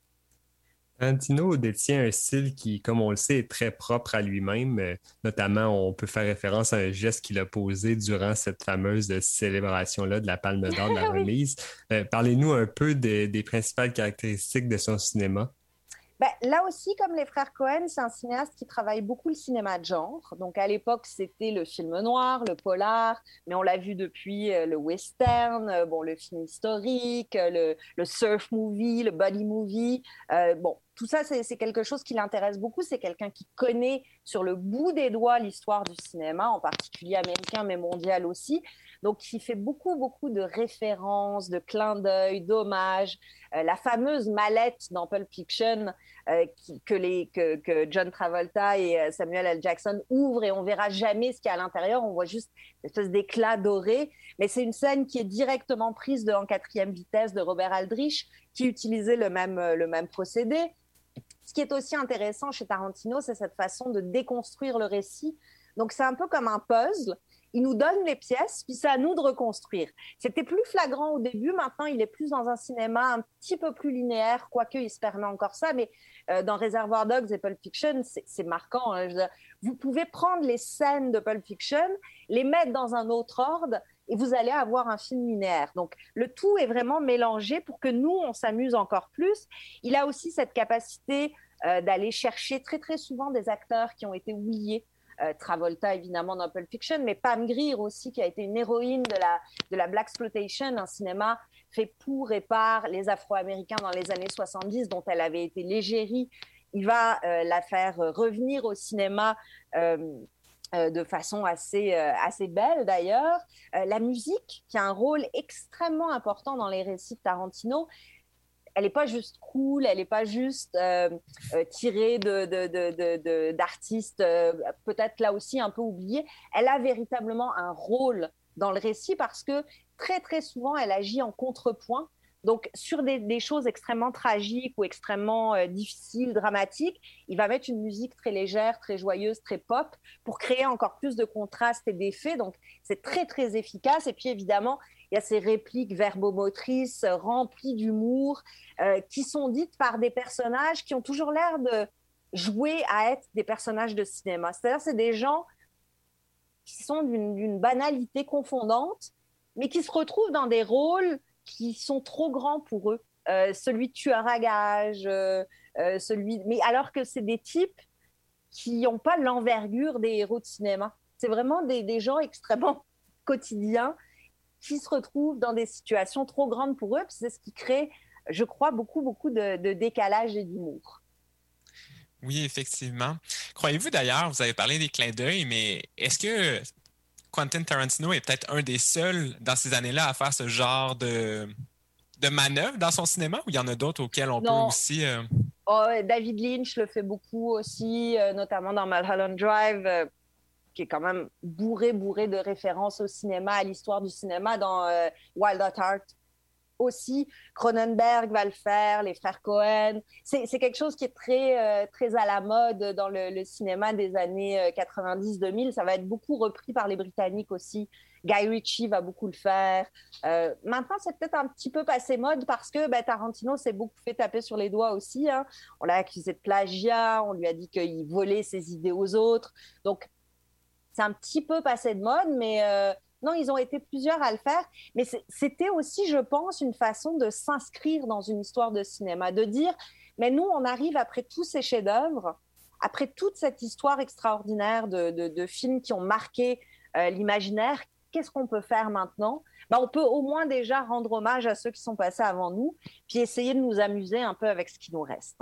Tarantino détient un style qui, comme on le sait, est très propre à lui-même. Euh, notamment, on peut faire référence à un geste qu'il a posé durant cette fameuse célébration-là de la Palme d'Or, de la remise. Euh, parlez-nous un peu de, des principales caractéristiques de son cinéma. Ben, là aussi, comme les frères Cohen, c'est un cinéaste qui travaille beaucoup le cinéma de genre. Donc, à l'époque, c'était le film noir, le polar, mais on l'a vu depuis euh, le western, euh, bon, le film historique, euh, le, le surf movie, le buddy movie. Euh, bon, tout ça, c'est, c'est quelque chose qui l'intéresse beaucoup. C'est quelqu'un qui connaît sur le bout des doigts l'histoire du cinéma, en particulier américain, mais mondial aussi. Donc, il fait beaucoup, beaucoup de références, de clins d'œil, d'hommages. Euh, la fameuse mallette dans Pulp Fiction euh, qui, que, les, que, que John Travolta et Samuel L. Jackson ouvrent et on verra jamais ce qu'il y a à l'intérieur. On voit juste une espèce d'éclat doré. Mais c'est une scène qui est directement prise de En quatrième vitesse de Robert Aldrich qui utilisait le même, le même procédé. Ce qui est aussi intéressant chez Tarantino, c'est cette façon de déconstruire le récit. Donc, c'est un peu comme un puzzle. Il nous donne les pièces, puis c'est à nous de reconstruire. C'était plus flagrant au début, maintenant il est plus dans un cinéma un petit peu plus linéaire, quoique il se permet encore ça, mais euh, dans Reservoir Dogs et Pulp Fiction, c'est, c'est marquant. Hein, je veux dire, vous pouvez prendre les scènes de Pulp Fiction, les mettre dans un autre ordre, et vous allez avoir un film linéaire. Donc le tout est vraiment mélangé pour que nous, on s'amuse encore plus. Il a aussi cette capacité euh, d'aller chercher très très souvent des acteurs qui ont été oubliés. Euh, Travolta, évidemment, dans Pulp Fiction, mais Pam Grier aussi, qui a été une héroïne de la, de la Blaxploitation, un cinéma fait pour et par les Afro-Américains dans les années soixante-dix, dont elle avait été l'égérie. Il va euh, la faire revenir au cinéma euh, euh, de façon assez, euh, assez belle, d'ailleurs. Euh, la musique, qui a un rôle extrêmement important dans les récits de Tarantino, elle n'est pas juste cool, elle n'est pas juste euh, euh, tirée de, de, de, de, de, d'artistes euh, peut-être là aussi un peu oubliés. Elle a véritablement un rôle dans le récit parce que très, très souvent, elle agit en contrepoint Donc, sur des, des choses extrêmement tragiques ou extrêmement euh, difficiles, dramatiques, il va mettre une musique très légère, très joyeuse, très pop pour créer encore plus de contrastes et d'effets. Donc, c'est très, très efficace. Et puis, évidemment, il y a ces répliques verbomotrices euh, remplies d'humour euh, qui sont dites par des personnages qui ont toujours l'air de jouer à être des personnages de cinéma. C'est-à-dire, c'est des gens qui sont d'une, d'une banalité confondante, mais qui se retrouvent dans des rôles qui sont trop grands pour eux. Euh, celui de tueur à gages, euh, euh, celui... mais alors que c'est des types qui n'ont pas l'envergure des héros de cinéma. C'est vraiment des, des gens extrêmement quotidiens qui se retrouvent dans des situations trop grandes pour eux. Puis c'est ce qui crée, je crois, beaucoup, beaucoup de, de décalage et d'humour. Oui, effectivement. Croyez-vous d'ailleurs, vous avez parlé des clins d'œil, mais est-ce que Quentin Tarantino est peut-être un des seuls dans ces années-là à faire ce genre de, de manœuvre dans son cinéma, ou il y en a d'autres auxquels on non. peut aussi... Euh... Oh, David Lynch le fait beaucoup aussi, euh, notamment dans Mulholland Drive, euh, qui est quand même bourré, bourré de références au cinéma, à l'histoire du cinéma, dans euh, Wild at Heart. Aussi, Cronenberg va le faire, les frères Cohen. C'est, c'est quelque chose qui est très, euh, très à la mode dans le, le cinéma des années quatre-vingt-dix deux mille. Ça va être beaucoup repris par les Britanniques aussi. Guy Ritchie va beaucoup le faire. Euh, maintenant, c'est peut-être un petit peu passé mode parce que ben, Tarantino s'est beaucoup fait taper sur les doigts aussi. Hein. On l'a accusé de plagiat, on lui a dit qu'il volait ses idées aux autres. Donc, c'est un petit peu passé de mode, mais... Euh, non, ils ont été plusieurs à le faire, mais c'était aussi, je pense, une façon de s'inscrire dans une histoire de cinéma, de dire, mais nous, on arrive après tous ces chefs-d'œuvre, après toute cette histoire extraordinaire de, de, de films qui ont marqué euh, l'imaginaire, qu'est-ce qu'on peut faire maintenant ? Ben, on peut au moins déjà rendre hommage à ceux qui sont passés avant nous, puis essayer de nous amuser un peu avec ce qui nous reste.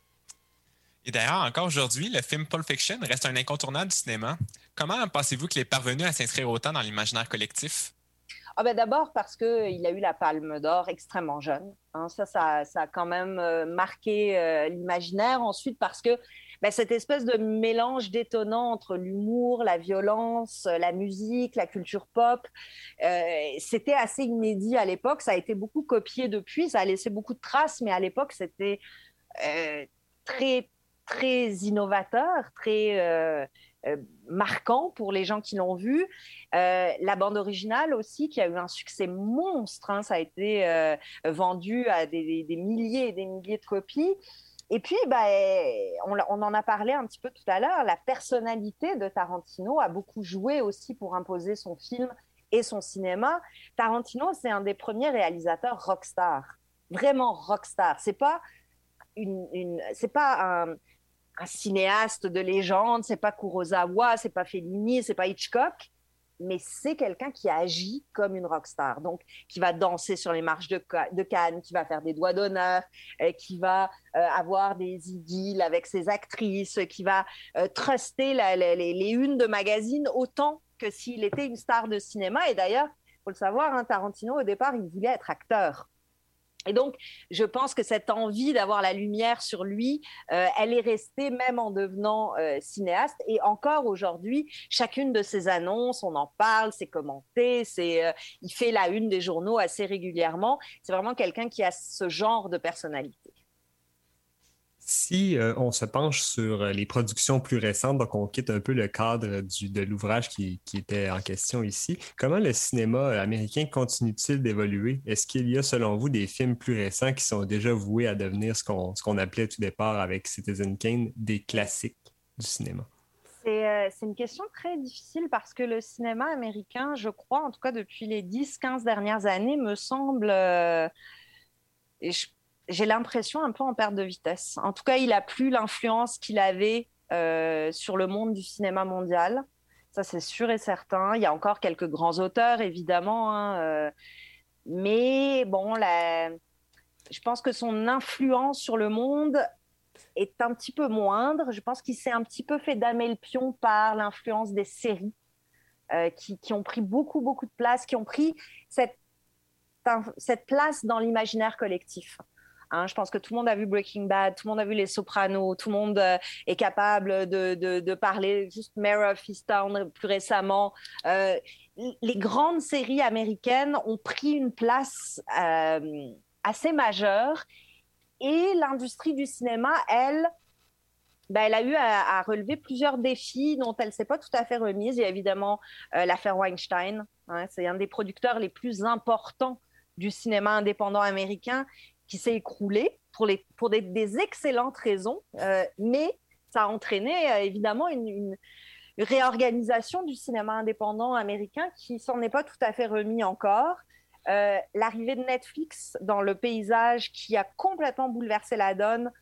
Et d'ailleurs, encore aujourd'hui, le film Pulp Fiction reste un incontournable du cinéma. Comment pensez-vous qu'il est parvenu à s'inscrire autant dans l'imaginaire collectif? Ah ben d'abord parce qu'il a eu la Palme d'Or extrêmement jeune. Hein. Ça, ça, ça a quand même euh, marqué euh, l'imaginaire. Ensuite, parce que ben, cette espèce de mélange détonnant entre l'humour, la violence, la musique, la culture pop, euh, c'était assez inédit à l'époque. Ça a été beaucoup copié depuis. Ça a laissé beaucoup de traces, mais à l'époque, c'était euh, très... très innovateur, très euh, euh, marquant pour les gens qui l'ont vu. Euh, la bande originale aussi, qui a eu un succès monstre, hein, ça a été euh, vendu à des, des, des milliers et des milliers de copies. Et puis, bah, on, on en a parlé un petit peu tout à l'heure, la personnalité de Tarantino a beaucoup joué aussi pour imposer son film et son cinéma. Tarantino, c'est un des premiers réalisateurs rockstar, vraiment rockstar. C'est pas une, une c'est pas un un cinéaste de légende, c'est pas Kurosawa, c'est pas Fellini, c'est pas Hitchcock, mais c'est quelqu'un qui agit comme une rockstar, donc qui va danser sur les marches de, de Cannes, qui va faire des doigts d'honneur, euh, qui va euh, avoir des idylles avec ses actrices, qui va euh, truster la, la, les, les unes de magazines autant que s'il était une star de cinéma. Et d'ailleurs, il faut le savoir, hein, Tarantino, au départ, il voulait être acteur. Et donc, je pense que cette envie d'avoir la lumière sur lui, euh, elle est restée même en devenant euh, cinéaste. Et encore aujourd'hui, chacune de ses annonces, on en parle, c'est commenté, c'est, euh, il fait la une des journaux assez régulièrement. C'est vraiment quelqu'un qui a ce genre de personnalité. Si euh, on se penche sur les productions plus récentes, donc on quitte un peu le cadre du, de l'ouvrage qui, qui était en question ici, comment le cinéma américain continue-t-il d'évoluer? Est-ce qu'il y a, selon vous, des films plus récents qui sont déjà voués à devenir ce qu'on, ce qu'on appelait tout départ avec Citizen Kane, des classiques du cinéma? C'est, euh, c'est une question très difficile parce que le cinéma américain, je crois, en tout cas depuis les dix quinze dernières années, me semble... Euh, et je, j'ai l'impression un peu en perte de vitesse. En tout cas, il n'a plus l'influence qu'il avait euh, sur le monde du cinéma mondial. Ça, c'est sûr et certain. Il y a encore quelques grands auteurs, évidemment. Hein, euh, mais bon, la... je pense que son influence sur le monde est un petit peu moindre. Je pense qu'il s'est un petit peu fait damer le pion par l'influence des séries euh, qui, qui ont pris beaucoup, beaucoup de place, qui ont pris cette, cette place dans l'imaginaire collectif. Hein, je pense que tout le monde a vu Breaking Bad, tout le monde a vu Les Sopranos, tout le monde euh, est capable de, de, de parler, juste Mayor of Easttown plus récemment. Euh, les grandes séries américaines ont pris une place euh, assez majeur. Et l'industrie du cinéma, elle, ben, elle a eu à, à relever plusieurs défis dont elle ne s'est pas tout à fait remise. Il y a évidemment euh, l'affaire Weinstein. Hein, c'est un des producteurs les plus importants du cinéma indépendant américain qui s'est écroulé pour, les, pour des, des excellentes raisons. Euh, mais ça a entraîné euh, évidemment une, une réorganisation du cinéma indépendant américain qui s'en est pas tout à fait remis encore. Euh, l'arrivée de Netflix dans le paysage qui a complètement bouleversé la donne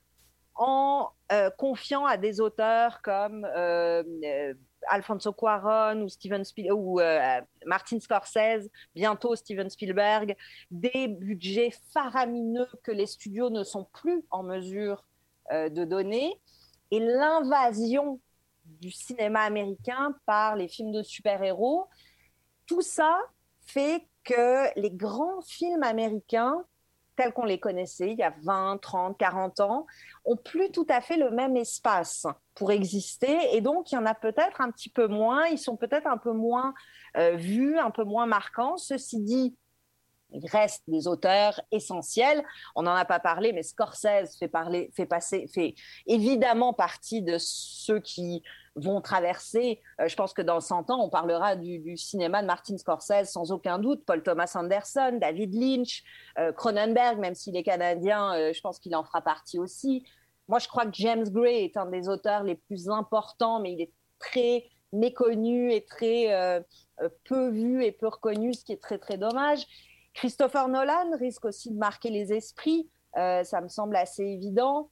en euh, confiant à des auteurs comme euh, euh, Alfonso Cuarón ou, Steven Spiel- ou euh, Martin Scorsese, bientôt Steven Spielberg, des budgets faramineux que les studios ne sont plus en mesure euh, de donner, et l'invasion du cinéma américain par les films de super-héros, tout ça fait que les grands films américains, tels qu'on les connaissait il y a vingt, trente, quarante ans, ont plus tout à fait le même espace pour exister. Et donc, il y en a peut-être un petit peu moins. Ils sont peut-être un peu moins euh, vus, un peu moins marquants. Ceci dit, il reste des auteurs essentiels. On n'en a pas parlé, mais Scorsese fait, parler, fait, passer, fait évidemment partie de ceux qui vont traverser. Euh, je pense que dans cent ans, on parlera du, du cinéma de Martin Scorsese sans aucun doute. Paul Thomas Anderson, David Lynch, euh, Cronenberg, même s'il est canadien, euh, je pense qu'il en fera partie aussi. Moi, je crois que James Gray est un des auteurs les plus importants, mais il est très méconnu et très euh, peu vu et peu reconnu, ce qui est très, très dommage. Christopher Nolan risque aussi de marquer les esprits, euh, ça me semble assez évident.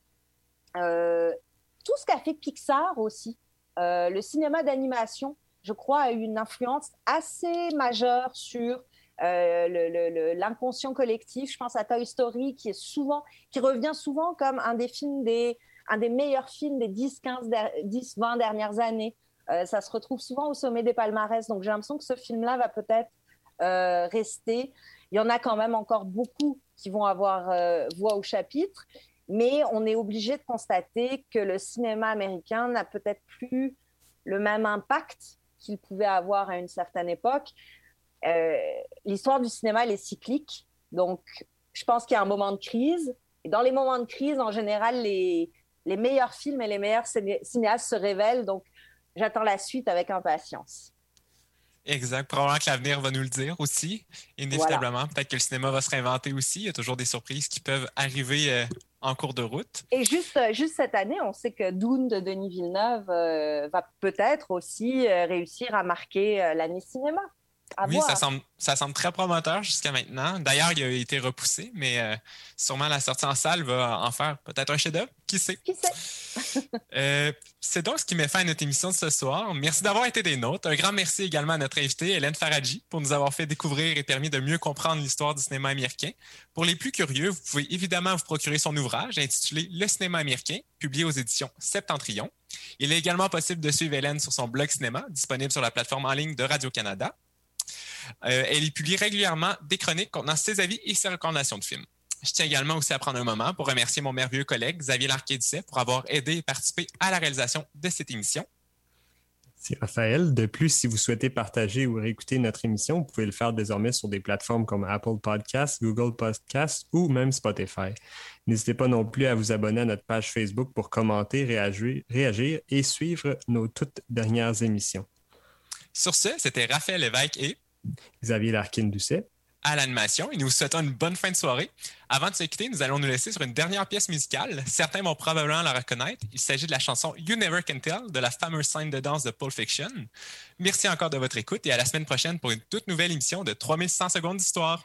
Euh, tout ce qu'a fait Pixar aussi, euh, le cinéma d'animation, je crois, a eu une influence assez majeure sur euh, le, le, le, l'inconscient collectif. Je pense à Toy Story, qui, est souvent, qui revient souvent comme un des, films des, un des meilleurs films des dix, quinze, dix, vingt dernières années. Euh, ça se retrouve souvent au sommet des palmarès, donc j'ai l'impression que ce film-là va peut-être euh, rester. Il y en a quand même encore beaucoup qui vont avoir euh, voix au chapitre, mais on est obligé de constater que le cinéma américain n'a peut-être plus le même impact qu'il pouvait avoir à une certaine époque. Euh, l'histoire du cinéma, elle est cyclique, donc je pense qu'il y a un moment de crise, et dans les moments de crise, en général, les, les meilleurs films et les meilleurs ciné- cinéastes se révèlent, donc j'attends la suite avec impatience. Exact. Probablement que l'avenir va nous le dire aussi, inévitablement. Voilà. Peut-être que le cinéma va se réinventer aussi. Il y a toujours des surprises qui peuvent arriver euh, en cours de route. Et juste, juste cette année, on sait que Dune de Denis Villeneuve euh, va peut-être aussi euh, réussir à marquer euh, l'année cinéma. À oui, voir. ça semble, ça semble très prometteur jusqu'à maintenant. D'ailleurs, il a été repoussé, mais euh, sûrement la sortie en salle va en faire peut-être un chef-d'œuvre. Qui sait? Qui sait? euh, c'est donc ce qui met fin à notre émission de ce soir. Merci d'avoir été des nôtres. Un grand merci également à notre invitée, Hélène Faradji, pour nous avoir fait découvrir et permis de mieux comprendre l'histoire du cinéma américain. Pour les plus curieux, vous pouvez évidemment vous procurer son ouvrage intitulé « Le cinéma américain », publié aux éditions Septentrion. Il est également possible de suivre Hélène sur son blog cinéma, disponible sur la plateforme en ligne de Radio-Canada. Euh, elle y publie régulièrement des chroniques contenant ses avis et ses recommandations de films. Je tiens également aussi à prendre un moment pour remercier mon merveilleux collègue Xavier Larquet-Dusset pour avoir aidé et participé à la réalisation de cette émission. C'est Raphaël. De plus, si vous souhaitez partager ou réécouter notre émission, vous pouvez le faire désormais sur des plateformes comme Apple Podcasts, Google Podcasts ou même Spotify. N'hésitez pas non plus à vous abonner à notre page Facebook pour commenter, réagir, réagir et suivre nos toutes dernières émissions. Sur ce, c'était Raphaël Lévesque et Xavier Larkin-Doucet à l'animation, et nous vous souhaitons une bonne fin de soirée. Avant de se quitter, nous allons nous laisser sur une dernière pièce musicale. Certains vont probablement la reconnaître. Il s'agit de la chanson You Never Can Tell de la fameuse scène de danse de Pulp Fiction. Merci encore de votre écoute et à la semaine prochaine pour une toute nouvelle émission de trois mille cent secondes d'histoire.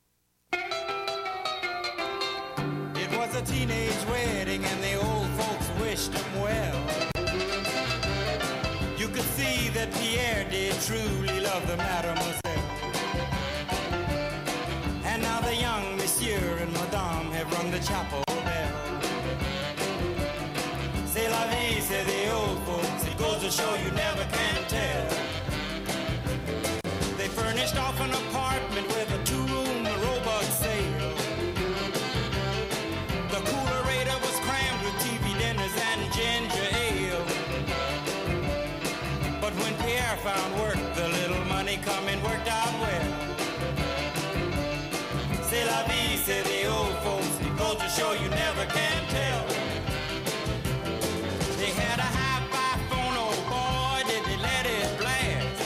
It was a teenage wedding and the old folks wished him well. You could see that Pierre did truly love the mademoiselle. And now the young monsieur and madame have rung the chapel bell. C'est la vie, say the old folks, it goes to show you never can tell. They furnished off an apartment with a two-room robot sale. The coolerator was crammed with T V dinners and ginger ale. But when Pierre found work, the little money coming worked out well. C'est la vie, c'est the old sure you never can tell. They had a hi-fi phone, oh boy, did they let it blast.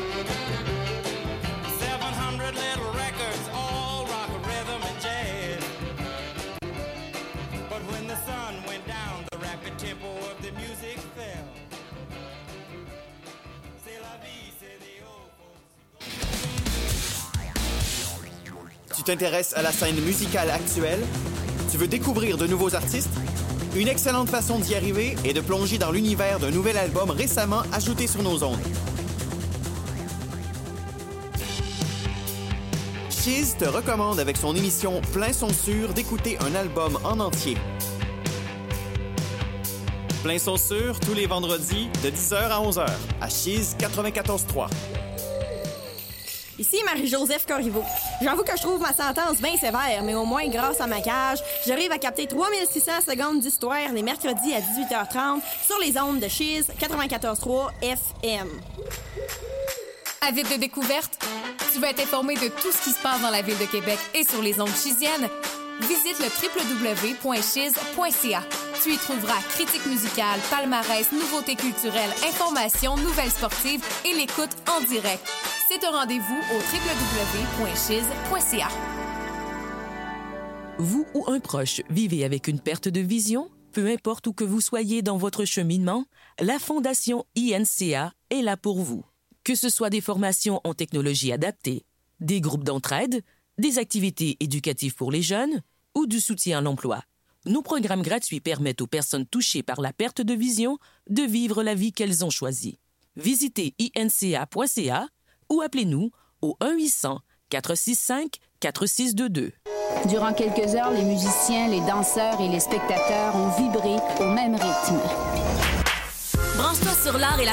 seven hundred little records, all rock, rhythm, and jazz. But when the sun went down, the rapid tempo of the music fell. C'est la vie, c'est the old folks. Tu t'intéresses à la scène musicale actuelle? Tu veux découvrir de nouveaux artistes? Une excellente façon d'y arriver est de plonger dans l'univers d'un nouvel album récemment ajouté sur nos ondes. Chiz te recommande avec son émission Plein son sûr d'écouter un album en entier. Plein son sûr tous les vendredis de dix heures à onze heures à Chiz quatre-vingt-quatorze trois. Ici Marie-Joseph Corriveau. J'avoue que je trouve ma sentence bien sévère, mais au moins, grâce à ma cage, j'arrive à capter trois mille six cents secondes d'histoire les mercredis à dix-huit heures trente sur les ondes de Chiz quatre-vingt-quatorze trois F M. Avide de découverte? Tu veux être informé de tout ce qui se passe dans la ville de Québec et sur les ondes chiziennes? Visite le w w w point chiz point c a. Tu y trouveras critiques musicales, palmarès, nouveautés culturelles, informations, nouvelles sportives et l'écoute en direct. C'est un rendez-vous au w w w point chiz point c a. Vous ou un proche vivez avec une perte de vision? Peu importe où que vous soyez dans votre cheminement, la Fondation I N C A est là pour vous. Que ce soit des formations en technologie adaptée, des groupes d'entraide, des activités éducatives pour les jeunes ou du soutien à l'emploi, nos programmes gratuits permettent aux personnes touchées par la perte de vision de vivre la vie qu'elles ont choisie. Visitez i n c a point c a ou appelez-nous au un huit cents quatre six cinq quatre six deux deux. Durant quelques heures, les musiciens, les danseurs et les spectateurs ont vibré au même rythme. Branche-toi sur l'art et la